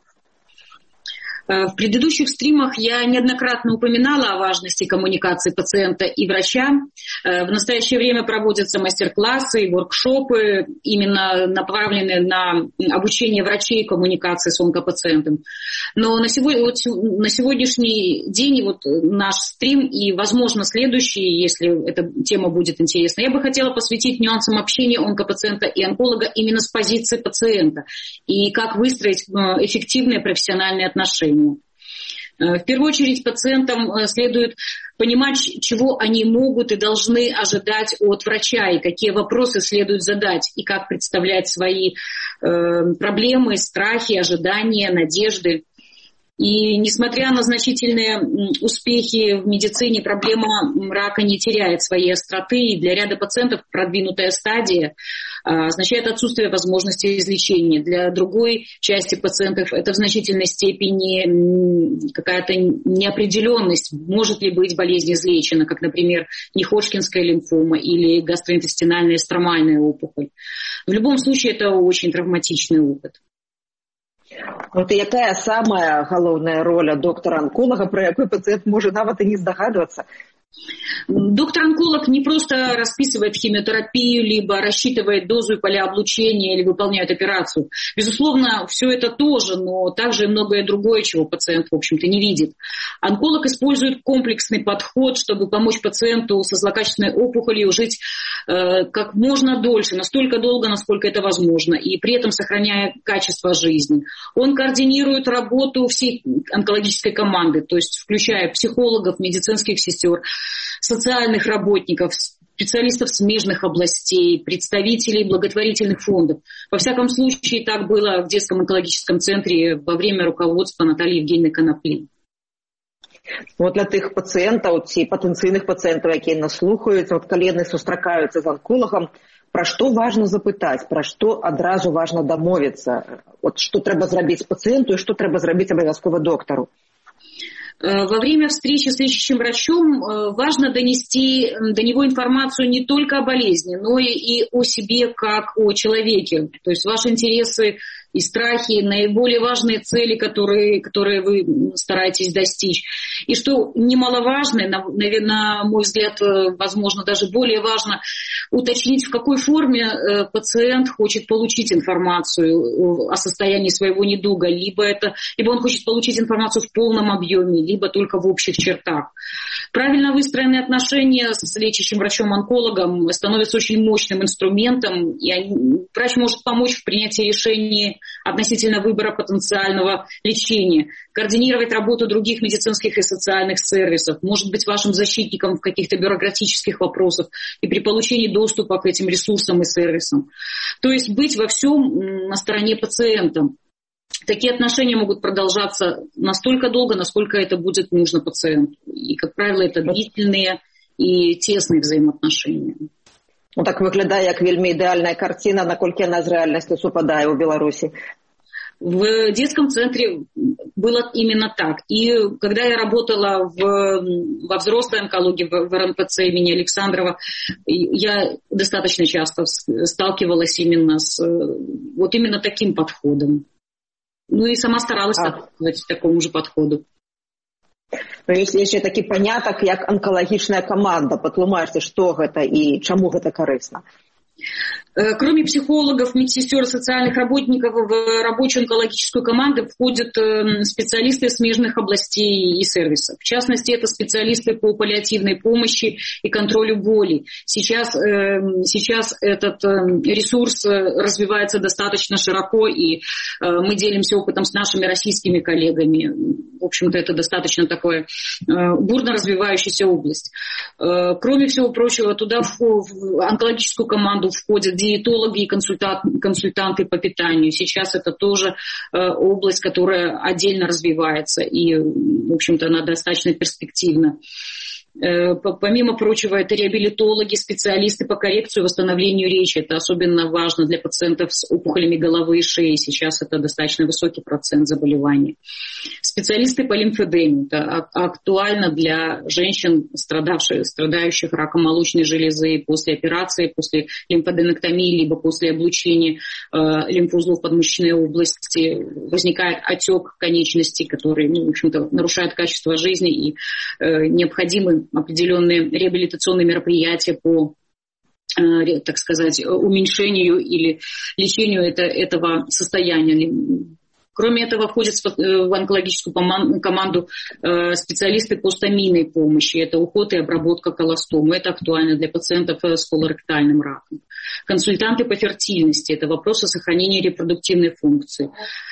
В предыдущих стримах я неоднократно упоминала о важности коммуникации пациента и врача. В настоящее время проводятся мастер-классы и воркшопы, именно направленные на обучение врачей коммуникации с онкопациентом. Но на, сегодня, вот, на сегодняшний день вот наш стрим и, возможно, следующий, если эта тема будет интересна, я бы хотела посвятить нюансам общения онкопациента и онколога именно с позиции пациента и как выстроить эффективные профессиональные отношения. В первую очередь пациентам следует понимать, чего они могут и должны ожидать от врача, и какие вопросы следует задать, и как представлять свои э, проблемы, страхи, ожидания, надежды. И несмотря на значительные успехи в медицине, проблема рака не теряет своей остроты, и для ряда пациентов продвинутая стадия означает отсутствие возможности излечения. Для другой части пациентов это в значительной степени какая-то неопределенность, может ли быть болезнь излечена, как, например, неходжкинская лимфома или гастроинтестинальная стромальная опухоль. В любом случае это очень травматичный опыт. Вот и якая самая галоўная роля доктора-онколога, про якой пациент может нават и не здогадываться? Доктор-онколог не просто расписывает химиотерапию, либо рассчитывает дозу и поля облучения, или выполняет операцию. Безусловно, все это тоже, но также и многое другое, чего пациент, в общем-то, не видит. Онколог использует комплексный подход, чтобы помочь пациенту со злокачественной опухолью жить э, как можно дольше, настолько долго, насколько это возможно, и при этом сохраняя качество жизни. Он координирует работу всей онкологической команды, то есть включая психологов, медицинских сестер, социальных работников, специалистов смежных областей, представителей благотворительных фондов. Во всяком случае, так было в детском онкологическом центре во время руководства Натальи Евгеньевны Коноплі. Вот для тых пациентов, ці потенційних пациентов, які нас слухаюць, вот калі яны сустракаюцца з онколагам, пра што важна запытаць, пра што адразу важна дамовіцца, вот што трэба зрабіць пациенту и што трэба зрабіць абавязкова доктору. Во время встречи с лечащим врачом важно донести до него информацию не только о болезни, но и о себе как о человеке. То есть ваши интересы и страхи, наиболее важные цели, которые, которые вы стараетесь достичь. И что немаловажно, на, на мой взгляд, возможно, даже более важно, уточнить, в какой форме пациент хочет получить информацию о состоянии своего недуга. Либо, это, либо он хочет получить информацию в полном объеме, либо только в общих чертах. Правильно выстроенные отношения с лечащим врачом-онкологом становятся очень мощным инструментом, и врач может помочь в принятии решений относительно выбора потенциального лечения, координировать работу других медицинских и социальных сервисов, может быть вашим защитником в каких-то бюрократических вопросах и при получении доступа к этим ресурсам и сервисам. То есть быть во всем на стороне пациента. Такие отношения могут продолжаться настолько долго, насколько это будет нужно пациенту. И, как правило, это длительные и тесные взаимоотношения. Ну, так выглядае як вельмі ідэальная картина, наколькі яна з рэальнасцю супадае ў Беларуси. В детском центре было именно так. И когда я работала в, во взрослой онкологии, в, в эр эн пэ цэ имени Александрова, я достаточно часто сталкивалась именно с вот именно таким подходом. Ну и сама старалась а. к такому же подходу. Ну, если еще такі поняток, як онкологичная команда, патлумачце, что гэта и чему гэта корыстно. Кроме психологов, медсестер, социальных работников, в рабочую онкологическую команду входят специалисты смежных областей и сервисов. В частности, это специалисты по паллиативной помощи и контролю боли. Сейчас, сейчас этот ресурс развивается достаточно широко, и мы делимся опытом с нашими российскими коллегами. В общем-то, это достаточно такая бурно развивающаяся область. Кроме всего прочего, туда в онкологическую команду входят диетологи и консультанты по питанию. Сейчас это тоже область, которая отдельно развивается, и, в общем-то, она достаточно перспективна. Помимо прочего, это реабилитологи, специалисты по коррекции и восстановлению речи. Это особенно важно для пациентов с опухолями головы и шеи. Сейчас это достаточно высокий процент заболеваний. Специалисты по лимфедеме. Это актуально для женщин, страдавших, страдающих раком молочной железы после операции, после лимфоденоктомии, либо после облучения э, лимфоузлов подмышечной области. Возникает отек конечностей, который, ну, в общем-то, нарушает качество жизни, и э, необходимы определенные реабилитационные мероприятия по, э, так сказать, уменьшению или лечению это, этого состояния. Кроме этого, входят в онкологическую команду специалисты по стомийной помощи. Это уход и обработка колостомы. Это актуально для пациентов с колоректальным раком. Консультанты по фертильности. Это вопросы сохранения репродуктивной функции.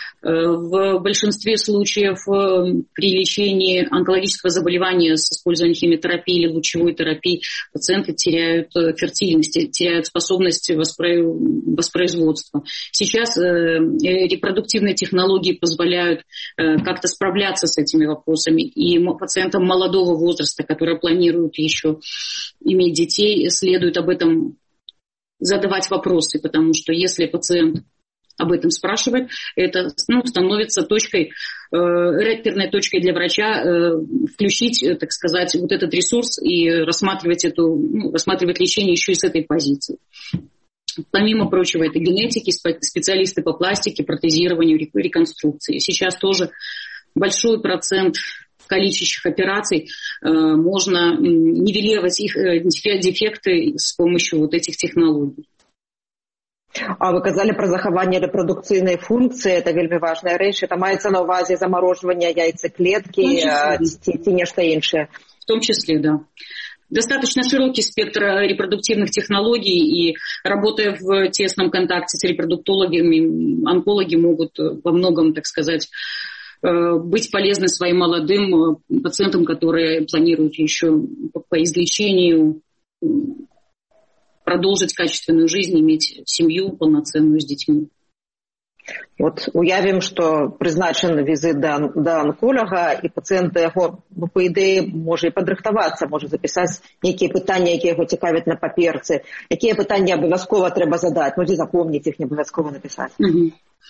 В большинстве случаев при лечении онкологического заболевания с использованием химиотерапии или лучевой терапии пациенты теряют фертильность, теряют способность воспроизводства. Сейчас репродуктивные технологии позволяют как-то справляться с этими вопросами. И пациентам молодого возраста, которые планируют еще иметь детей, следует об этом задавать вопросы, потому что если пациент об этом спрашивает, это, ну, становится точкой, э, реперной точкой для врача э, включить, э, так сказать, вот этот ресурс и рассматривать, эту, ну, рассматривать лечение еще и с этой позиции. Помимо прочего, это генетики, специалисты по пластике, протезированию, реконструкции. Сейчас тоже большой процент калечащих операций можно нивелировать их дефекты с помощью вот этих технологий. А вы казали про захаванне рэпрадукцыйнай функцыі, это вельмі важная рэч, это маецца на ўвазе замарожвання яйцаклеткі ці нешта іншае? В том числе, да. Достаточно широкий спектр репродуктивных технологий, и работая в тесном контакте с репродуктологами, онкологи могут во многом, так сказать, быть полезны своим молодым пациентам, которые планируют еще по излечению продолжить качественную жизнь, иметь семью полноценную с детьми. Вот уявім, што прызначаны візит да, да анколага, і пацыент яго, ну, па ідэі, можа і падрыхтавацца, можа запісаць нейкія пытанні, якія яго цікавяць на паперцы. Якія пытанні абавязкова трэба задаць? Ну, дзе запомніць іх, не абавязкова напісаць. Угу.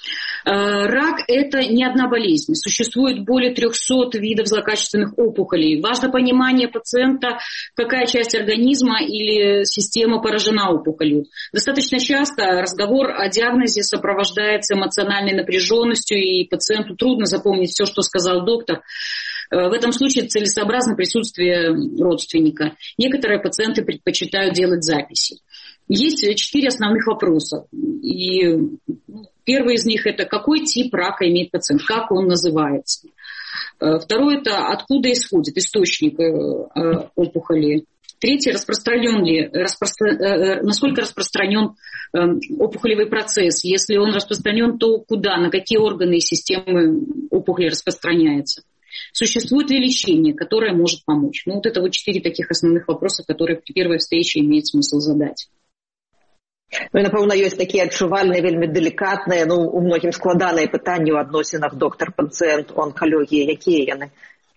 Рак – это не одна болезнь. Существует более трехсот видов злокачественных опухолей. Важно понимание пациента, какая часть организма или система поражена опухолью. Достаточно часто разговор о диагнозе сопровождается эмоциональной напряженностью, и пациенту трудно запомнить все, что сказал доктор. В этом случае целесообразно присутствие родственника. Некоторые пациенты предпочитают делать записи. Есть четыре основных вопроса. И первый из них – это какой тип рака имеет пациент, как он называется. Второй – это откуда исходит источник опухоли. Третий – распространен ли, распростра... насколько распространен опухолевый процесс. Если он распространен, то куда, на какие органы и системы опухоли распространяется. Существует ли лечение, которое может помочь? Ну, вот это вот четыре таких основных вопроса, которые при первой встрече имеет смысл задать. Ну, і, напэўна, ёсць такія адчувальныя, вельмі делікатныя, ну, у многім складаныя пытанні ў адносінах доктар-пацыент, онкалогіі. Якія яны?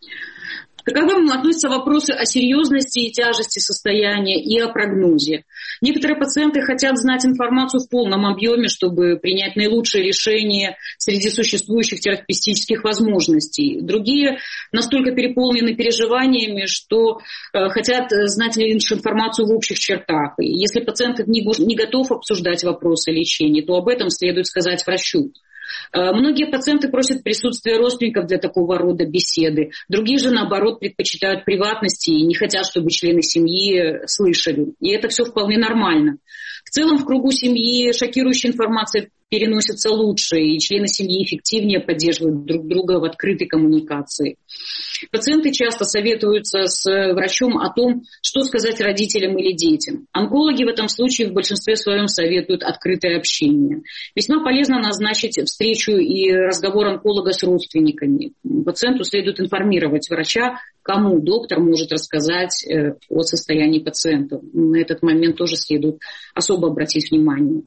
К таковым относятся вопросы о серьезности и тяжести состояния и о прогнозе. Некоторые пациенты хотят знать информацию в полном объеме, чтобы принять наилучшее решение среди существующих терапевтических возможностей. Другие настолько переполнены переживаниями, что э, хотят знать лишь информацию в общих чертах. И если пациент не, не готов обсуждать вопросы лечения, то об этом следует сказать врачу. Многие пациенты просят присутствия родственников для такого рода беседы. Другие же, наоборот, предпочитают приватности и не хотят, чтобы члены семьи слышали. И это все вполне нормально. В целом, в кругу семьи шокирующая информация переносится лучше, и члены семьи эффективнее поддерживают друг друга в открытой коммуникации. Пациенты часто советуются с врачом о том, что сказать родителям или детям. Онкологи в этом случае в большинстве своем советуют открытое общение. Весьма полезно назначить встречу и разговор онколога с родственниками. Пациенту следует информировать врача, кому доктор может рассказать о состоянии пациента. На этот момент тоже следует особо обратить внимание.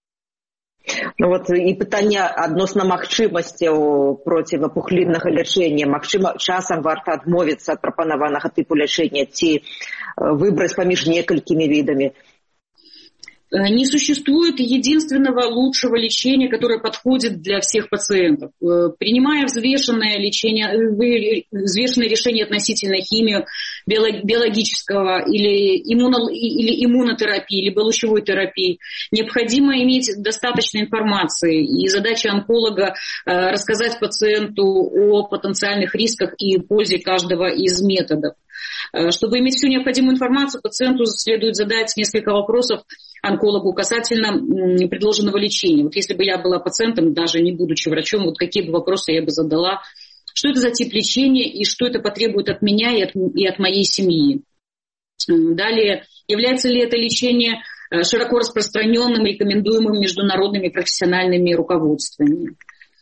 Ну вот і пытанне адносна магчымасцяў процівапухліннага лячэння. Магчыма, часам варта адмовіцца ад прапанаванага тыпу лячэння ці выбраць паміж некалькімі відамі. Не существует единственного лучшего лечения, которое подходит для всех пациентов. Принимая взвешенное лечение, взвешенное решение относительно химии, биологического или, иммуно, или иммунотерапии, либо лучевой терапии, необходимо иметь достаточно информации. И задача онколога рассказать пациенту о потенциальных рисках и пользе каждого из методов. Чтобы иметь всю необходимую информацию, пациенту следует задать несколько вопросов онкологу касательно предложенного лечения. Вот если бы я была пациентом, даже не будучи врачом, вот какие бы вопросы я бы задала, что это за тип лечения и что это потребует от меня и от, и от моей семьи. Далее, является ли это лечение широко распространенным, рекомендуемым международными профессиональными руководствами.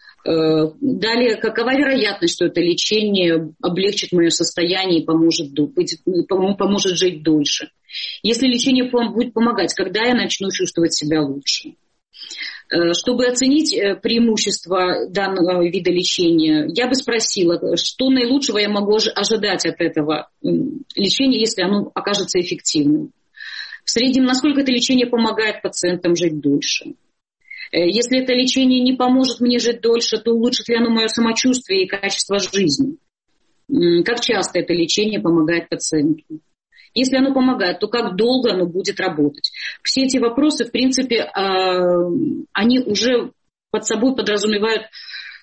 Далее, какова вероятность, что это лечение облегчит мое состояние и поможет, быть, поможет жить дольше? Если лечение будет помогать, когда я начну чувствовать себя лучше? Чтобы оценить преимущества данного вида лечения, я бы спросила, что наилучшего я могу ожидать от этого лечения, если оно окажется эффективным. В среднем, насколько это лечение помогает пациентам жить дольше? Если это лечение не поможет мне жить дольше, то улучшит ли оно мое самочувствие и качество жизни? Как часто это лечение помогает пациенту? Если оно помогает, то как долго оно будет работать? Все эти вопросы, в принципе, они уже под собой подразумевают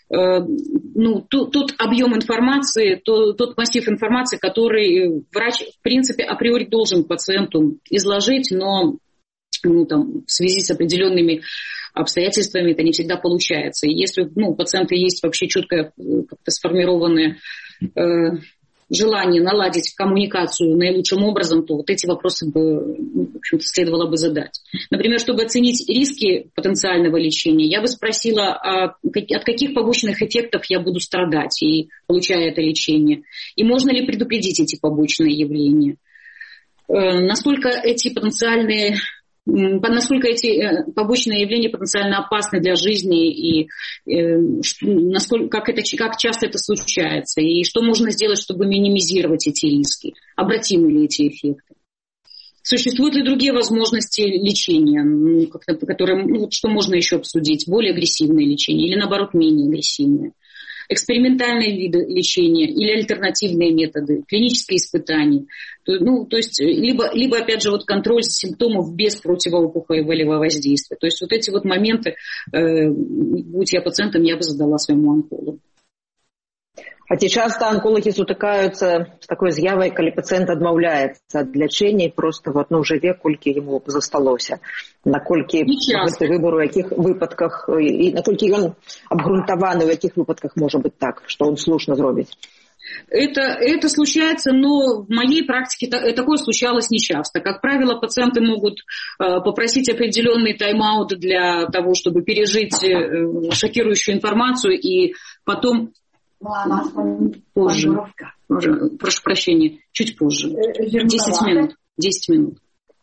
ну, тот, тот объем информации, тот, тот массив информации, который врач, в принципе, априори должен пациенту изложить, но ну, там, в связи с определенными обстоятельствами это не всегда получается. И если ну, у пациента есть вообще четко как-то сформированное э, желание наладить коммуникацию наилучшим образом, то вот эти вопросы бы, в общем-то, следовало бы задать. Например, чтобы оценить риски потенциального лечения, я бы спросила, а от каких побочных эффектов я буду страдать, и получая это лечение, и можно ли предупредить эти побочные явления. Э, насколько эти потенциальные насколько эти побочные явления потенциально опасны для жизни и э, насколько, как, это, как часто это случается, и что можно сделать, чтобы минимизировать эти риски, обратимы ли эти эффекты. Существуют ли другие возможности лечения, ну, которые, ну, что можно еще обсудить, более агрессивное лечение или, наоборот, менее агрессивное. Экспериментальные виды лечения или альтернативные методы, клинические испытания. Ну, то есть, либо, либо, опять же, вот контроль симптомов без противоопухолевого воздействия. То есть вот эти вот моменты, э, будь я пациентом, я бы задала своему онкологу. А ці часто онкологи сутыкаюцца з такой з'явай, калі пацыент адмаўляецца ад лячэння і проста вот, ну, жыве, колькі яму засталося. Наколькі гэты выбор у якіх выпадках, і наколькі ён абгрунтаваны, у якіх выпадках можа быць так, што он слушна зробіць. Это, это случается, но в моей практике такое случалось нечасто. Как правило, пациенты могут попросить определенный тайм-аут для того, чтобы пережить шокирующую информацию и потом... Позже. Прошу прощения, чуть позже. Десять минут. Десять минут.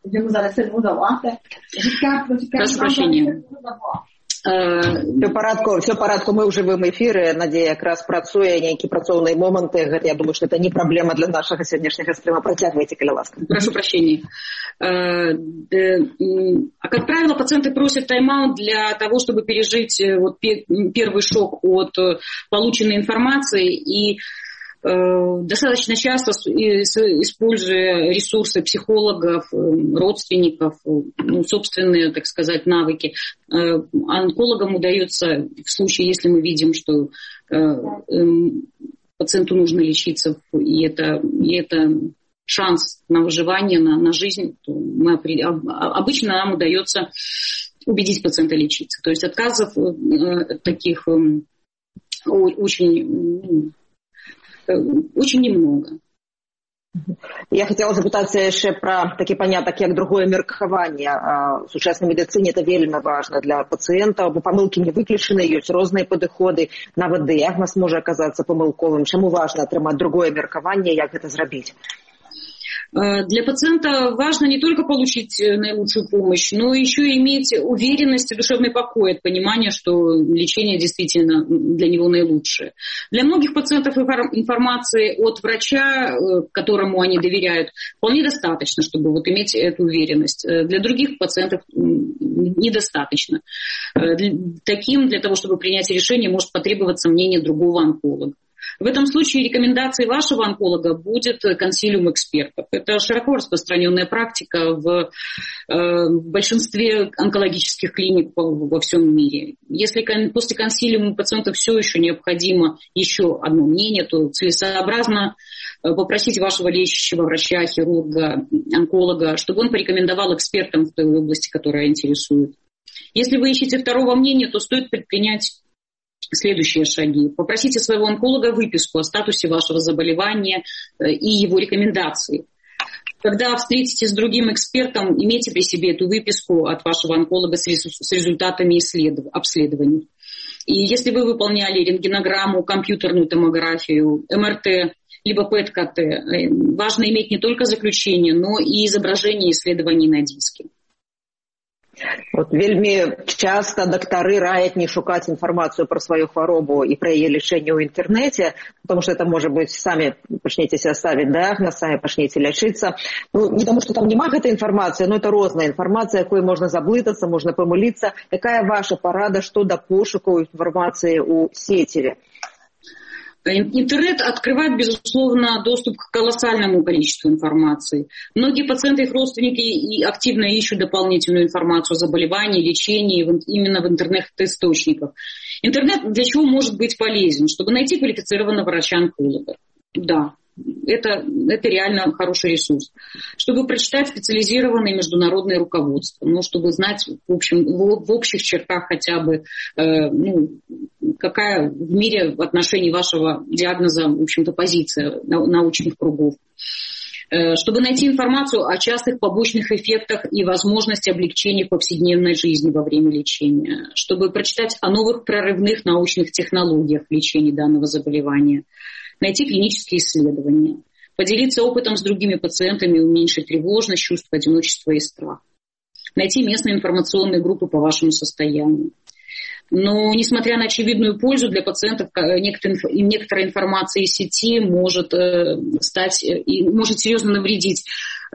Прошу прощения. Все парадку, все парадку, мы уже в эфире, Надея якраз працуе, нейкія працоўныя моманты, я думаю, что это не проблема для нашего сегодняшнего стрима. Протягивайте, калі ласка. Прошу прощения. А как правило, пациенты просят тайм-аут для того, чтобы пережить вот первый шок от полученной информации и достаточно часто, используя ресурсы психологов, родственников, ну, собственные, так сказать, навыки, онкологам удается, в случае, если мы видим, что пациенту нужно лечиться, и это, и это шанс на выживание, на, на жизнь, то мы, обычно нам удается убедить пациента лечиться. То есть отказов таких очень... Очень немного. Я хотела запытацца яшчэ пра такі панятак, як другое меркаванне. У сучаснай медыцыне это вельмі важна для пацыентаў, бо памылкі не выключаны, ёсць розныя падыходы, нават дыягназ можа аказацца памылковым. Чаму важна атрымаць другое меркаванне, як гэта зрабіць? Для пациента важно не только получить наилучшую помощь, но еще и иметь уверенность и душевный покой от понимания, что лечение действительно для него наилучшее. Для многих пациентов информации от врача, которому они доверяют, вполне достаточно, чтобы вот иметь эту уверенность. Для других пациентов недостаточно. Таким, для того, чтобы принять решение, может потребоваться мнение другого онколога. В этом случае рекомендацией вашего онколога будет консилиум экспертов. Это широко распространенная практика в, э, в большинстве онкологических клиник во всем мире. Если после консилиума пациенту все еще необходимо еще одно мнение, то целесообразно попросить вашего лечащего врача, хирурга, онколога, чтобы он порекомендовал экспертам в той области, которая интересует. Если вы ищете второго мнения, то стоит предпринять следующие шаги. Попросите своего онколога выписку о статусе вашего заболевания и его рекомендации. Когда встретитесь с другим экспертом, имейте при себе эту выписку от вашего онколога с результатами обследований. И если вы выполняли рентгенограмму, компьютерную томографию, эм эр тэ, либо пэ тэ ка тэ, важно иметь не только заключение, но и изображение исследований на диске. Вот вельмі часто доктары раяць не шукаць інфармацыю пра сваю хваробу і пра яе лячэнне ў інтэрнэце, потому что это может быть, сами пачнеце себе ставить диагноз, сами пачнеце лячыцца. Ну, не потому что там нема гэтай інфармацыі, но это розная інфармацыя, якой можна заблытацца, можна памыліцца. Якая ваша парада, што да пошуку інфармацыі ў сеціве? Интернет открывает, безусловно, доступ к колоссальному количеству информации. Многие пациенты и их родственники и активно ищут дополнительную информацию о заболевании, лечении именно в интернет-источниках. Интернет для чего может быть полезен? Чтобы найти квалифицированного врача-онколога. Да. Это, это реально хороший ресурс. Чтобы прочитать специализированные международные руководства, ну, чтобы знать в, общем, в, в общих чертах хотя бы, э, ну, какая в мире в отношении вашего диагноза, в общем-то, позиция научных кругов. Э, чтобы найти информацию о частых побочных эффектах и возможности облегчения повседневной жизни во время лечения. Чтобы прочитать о новых прорывных научных технологиях в лечении данного заболевания. Найти клинические исследования, поделиться опытом с другими пациентами, уменьшить тревожность, чувство одиночества и страх. Найти местные информационные группы по вашему состоянию. Но, несмотря на очевидную пользу для пациентов, некоторая информация из сети может стать и может серьезно навредить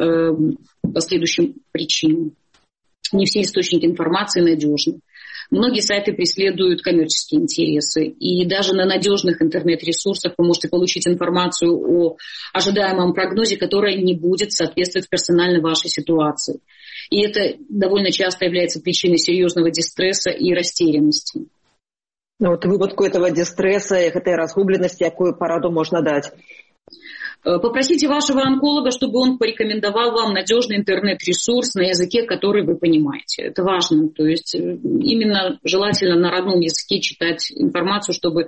по следующим причинам. Не все источники информации надежны. Многие сайты преследуют коммерческие интересы. И даже на надежных интернет-ресурсах вы можете получить информацию о ожидаемом прогнозе, которая не будет соответствовать персонально вашей ситуации. И это довольно часто является причиной серьезного дистресса и растерянности. Ну, вот выводку этого дистресса, этой разгубленности, какую пораду можно дать? Попросите вашего онколога, чтобы он порекомендовал вам надежный интернет-ресурс на языке, который вы понимаете. Это важно. То есть именно желательно на родном языке читать информацию, чтобы,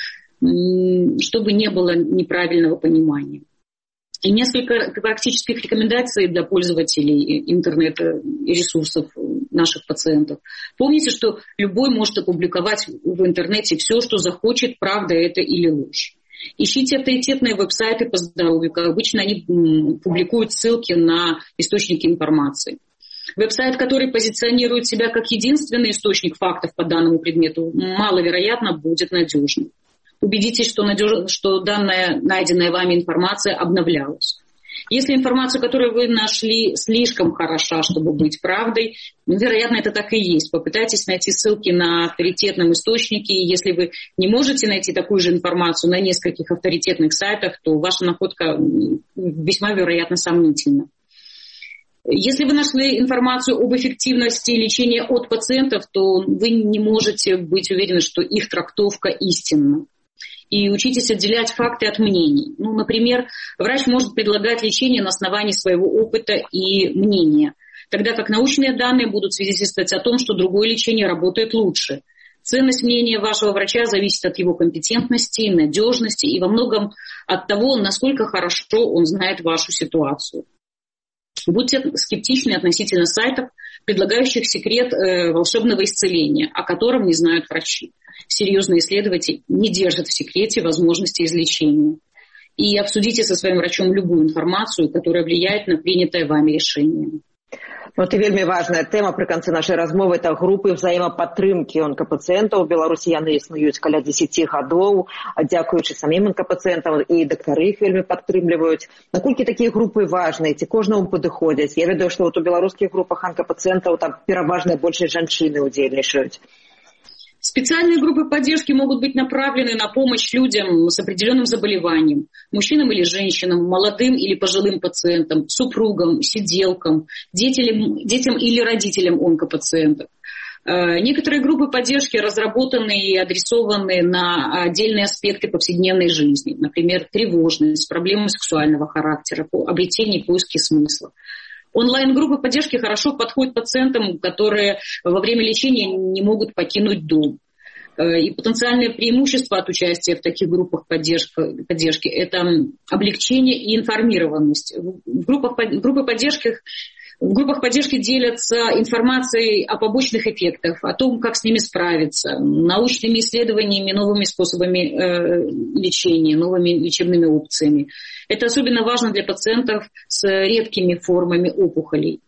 чтобы не было неправильного понимания. И несколько практических рекомендаций для пользователей интернет-ресурсов наших пациентов. Помните, что любой может опубликовать в интернете все, что захочет, правда это или ложь. Ищите авторитетные веб-сайты по здоровью. Как обычно, они публикуют ссылки на источники информации. Веб-сайт, который позиционирует себя как единственный источник фактов по данному предмету, маловероятно будет надежным. Убедитесь, что, надеж... что данная найденная вами информация обновлялась. Если информация, которую вы нашли, слишком хороша, чтобы быть правдой, вероятно, это так и есть. Попытайтесь найти ссылки на авторитетном источнике. И если вы не можете найти такую же информацию на нескольких авторитетных сайтах, то ваша находка весьма вероятно сомнительна. Если вы нашли информацию об эффективности лечения от пациентов, то вы не можете быть уверены, что их трактовка истинна. И учитесь отделять факты от мнений. Ну, например, врач может предлагать лечение на основании своего опыта и мнения, тогда как научные данные будут свидетельствовать о том, что другое лечение работает лучше. Ценность мнения вашего врача зависит от его компетентности, надежности и во многом от того, насколько хорошо он знает вашу ситуацию. Будьте скептичны относительно сайтов, предлагающих секрет э, волшебного исцеления, о котором не знают врачи. Серьезные исследователи не держат в секрете возможности излечения. И обсудите со своим врачом любую информацию, которая влияет на принятое вами решение. Вот і вельмі важная тэма пры канцы нашай размовы — это групы взаемападтрымкі онкапацыентаў. У Беларусі яны існуюць каля дзесяці гадоў, дзякуючы самім онкапацыентам, і дактары іх вельмі падтрымліваюць. Наколькі такія групы важныя, ці кожнаму падыходзяць? Я ведаю, што вот у беларускіх групах онкапацыентаў там пераважная большасць жанчыны удзельнічаюць. Специальные группы поддержки могут быть направлены на помощь людям с определенным заболеванием, мужчинам или женщинам, молодым или пожилым пациентам, супругам, сиделкам, детям, детям или родителям онкопациентов. Некоторые группы поддержки разработаны и адресованы на отдельные аспекты повседневной жизни, например, тревожность, проблемы сексуального характера, обретение и поиски смысла. Онлайн-группы поддержки хорошо подходят пациентам, которые во время лечения не могут покинуть дом. И потенциальное преимущество от участия в таких группах поддержки, поддержки – это облегчение и информированность. В группах, группы поддержки, в группах поддержки делятся информацией о побочных эффектах, о том, как с ними справиться, научными исследованиями, новыми способами э, лечения, новыми лечебными опциями. Это особенно важно для пациентов с редкими формами опухолей.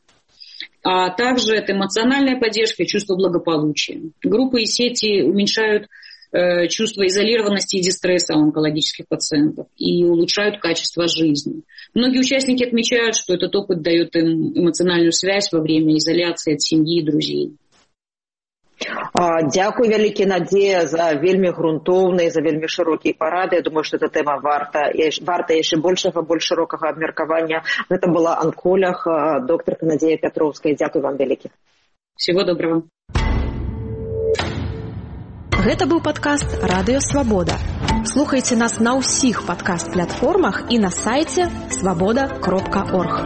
А также это эмоциональная поддержка и чувство благополучия. Группы и сети уменьшают э, чувство изолированности и дистресса у онкологических пациентов и улучшают качество жизни. Многие участники отмечают, что этот опыт дает им эмоциональную связь во время изоляции от семьи и друзей. Дзякуй вялікі, Надзея, за вельмі грунтоўныя, за вельмі шырокія парады. Я думаю, што эта тэма варта, варта яшчэ большага, больш шырокага абмеркавання. Гэта была анколог, доктарка Надзея Пятроўская. Дзякуй вам вялікі. Всего доброго. Гэта быў падкаст «Радыё Свабода». Слухайце нас на ўсіх падкаст-платформах і на сайце свабода кропка орг.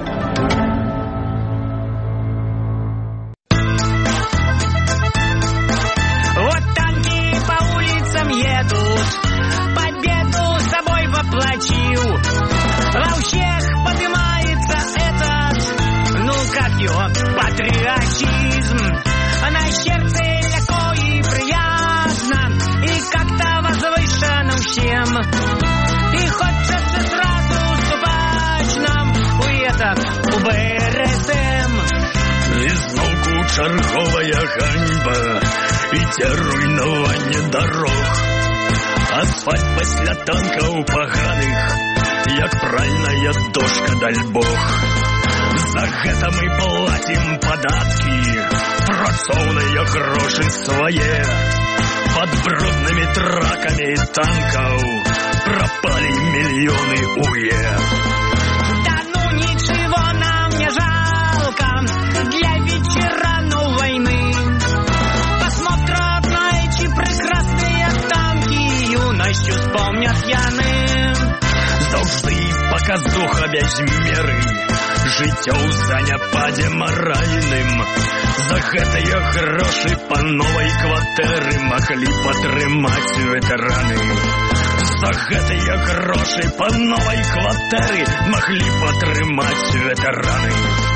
Едут, победу с собой воплотил. А у всех поднимается этот, ну как его, патриотизм. А на сердце легко и приятно, и как-то возвышенно всем. И хочется сразу уступать нам у это, у бэ эр эс эм. І зноўку чарговая ганьба і те руйнаванне дарог. Асфальт пасля танкаў паганых, як пральная дошка, даль Бог. За гэта мы платім падаткі, працоўныя грошы свае. Пад бруднымі тракамі танкаў прапалі мільёны уе. Да ну ничего нам не жалко для ветеранов войны. Посмотрят на эти прекрасные танки, юностью вспомнят яны. Заўжды паказуха без меры, жыццё ў заняпадзе маральным. За гэтыя грошы па новай кватэры маглі падтрымаць ветэраны. За гэтыя грошы па новай кватэры маглі падтрымаць ветэраны.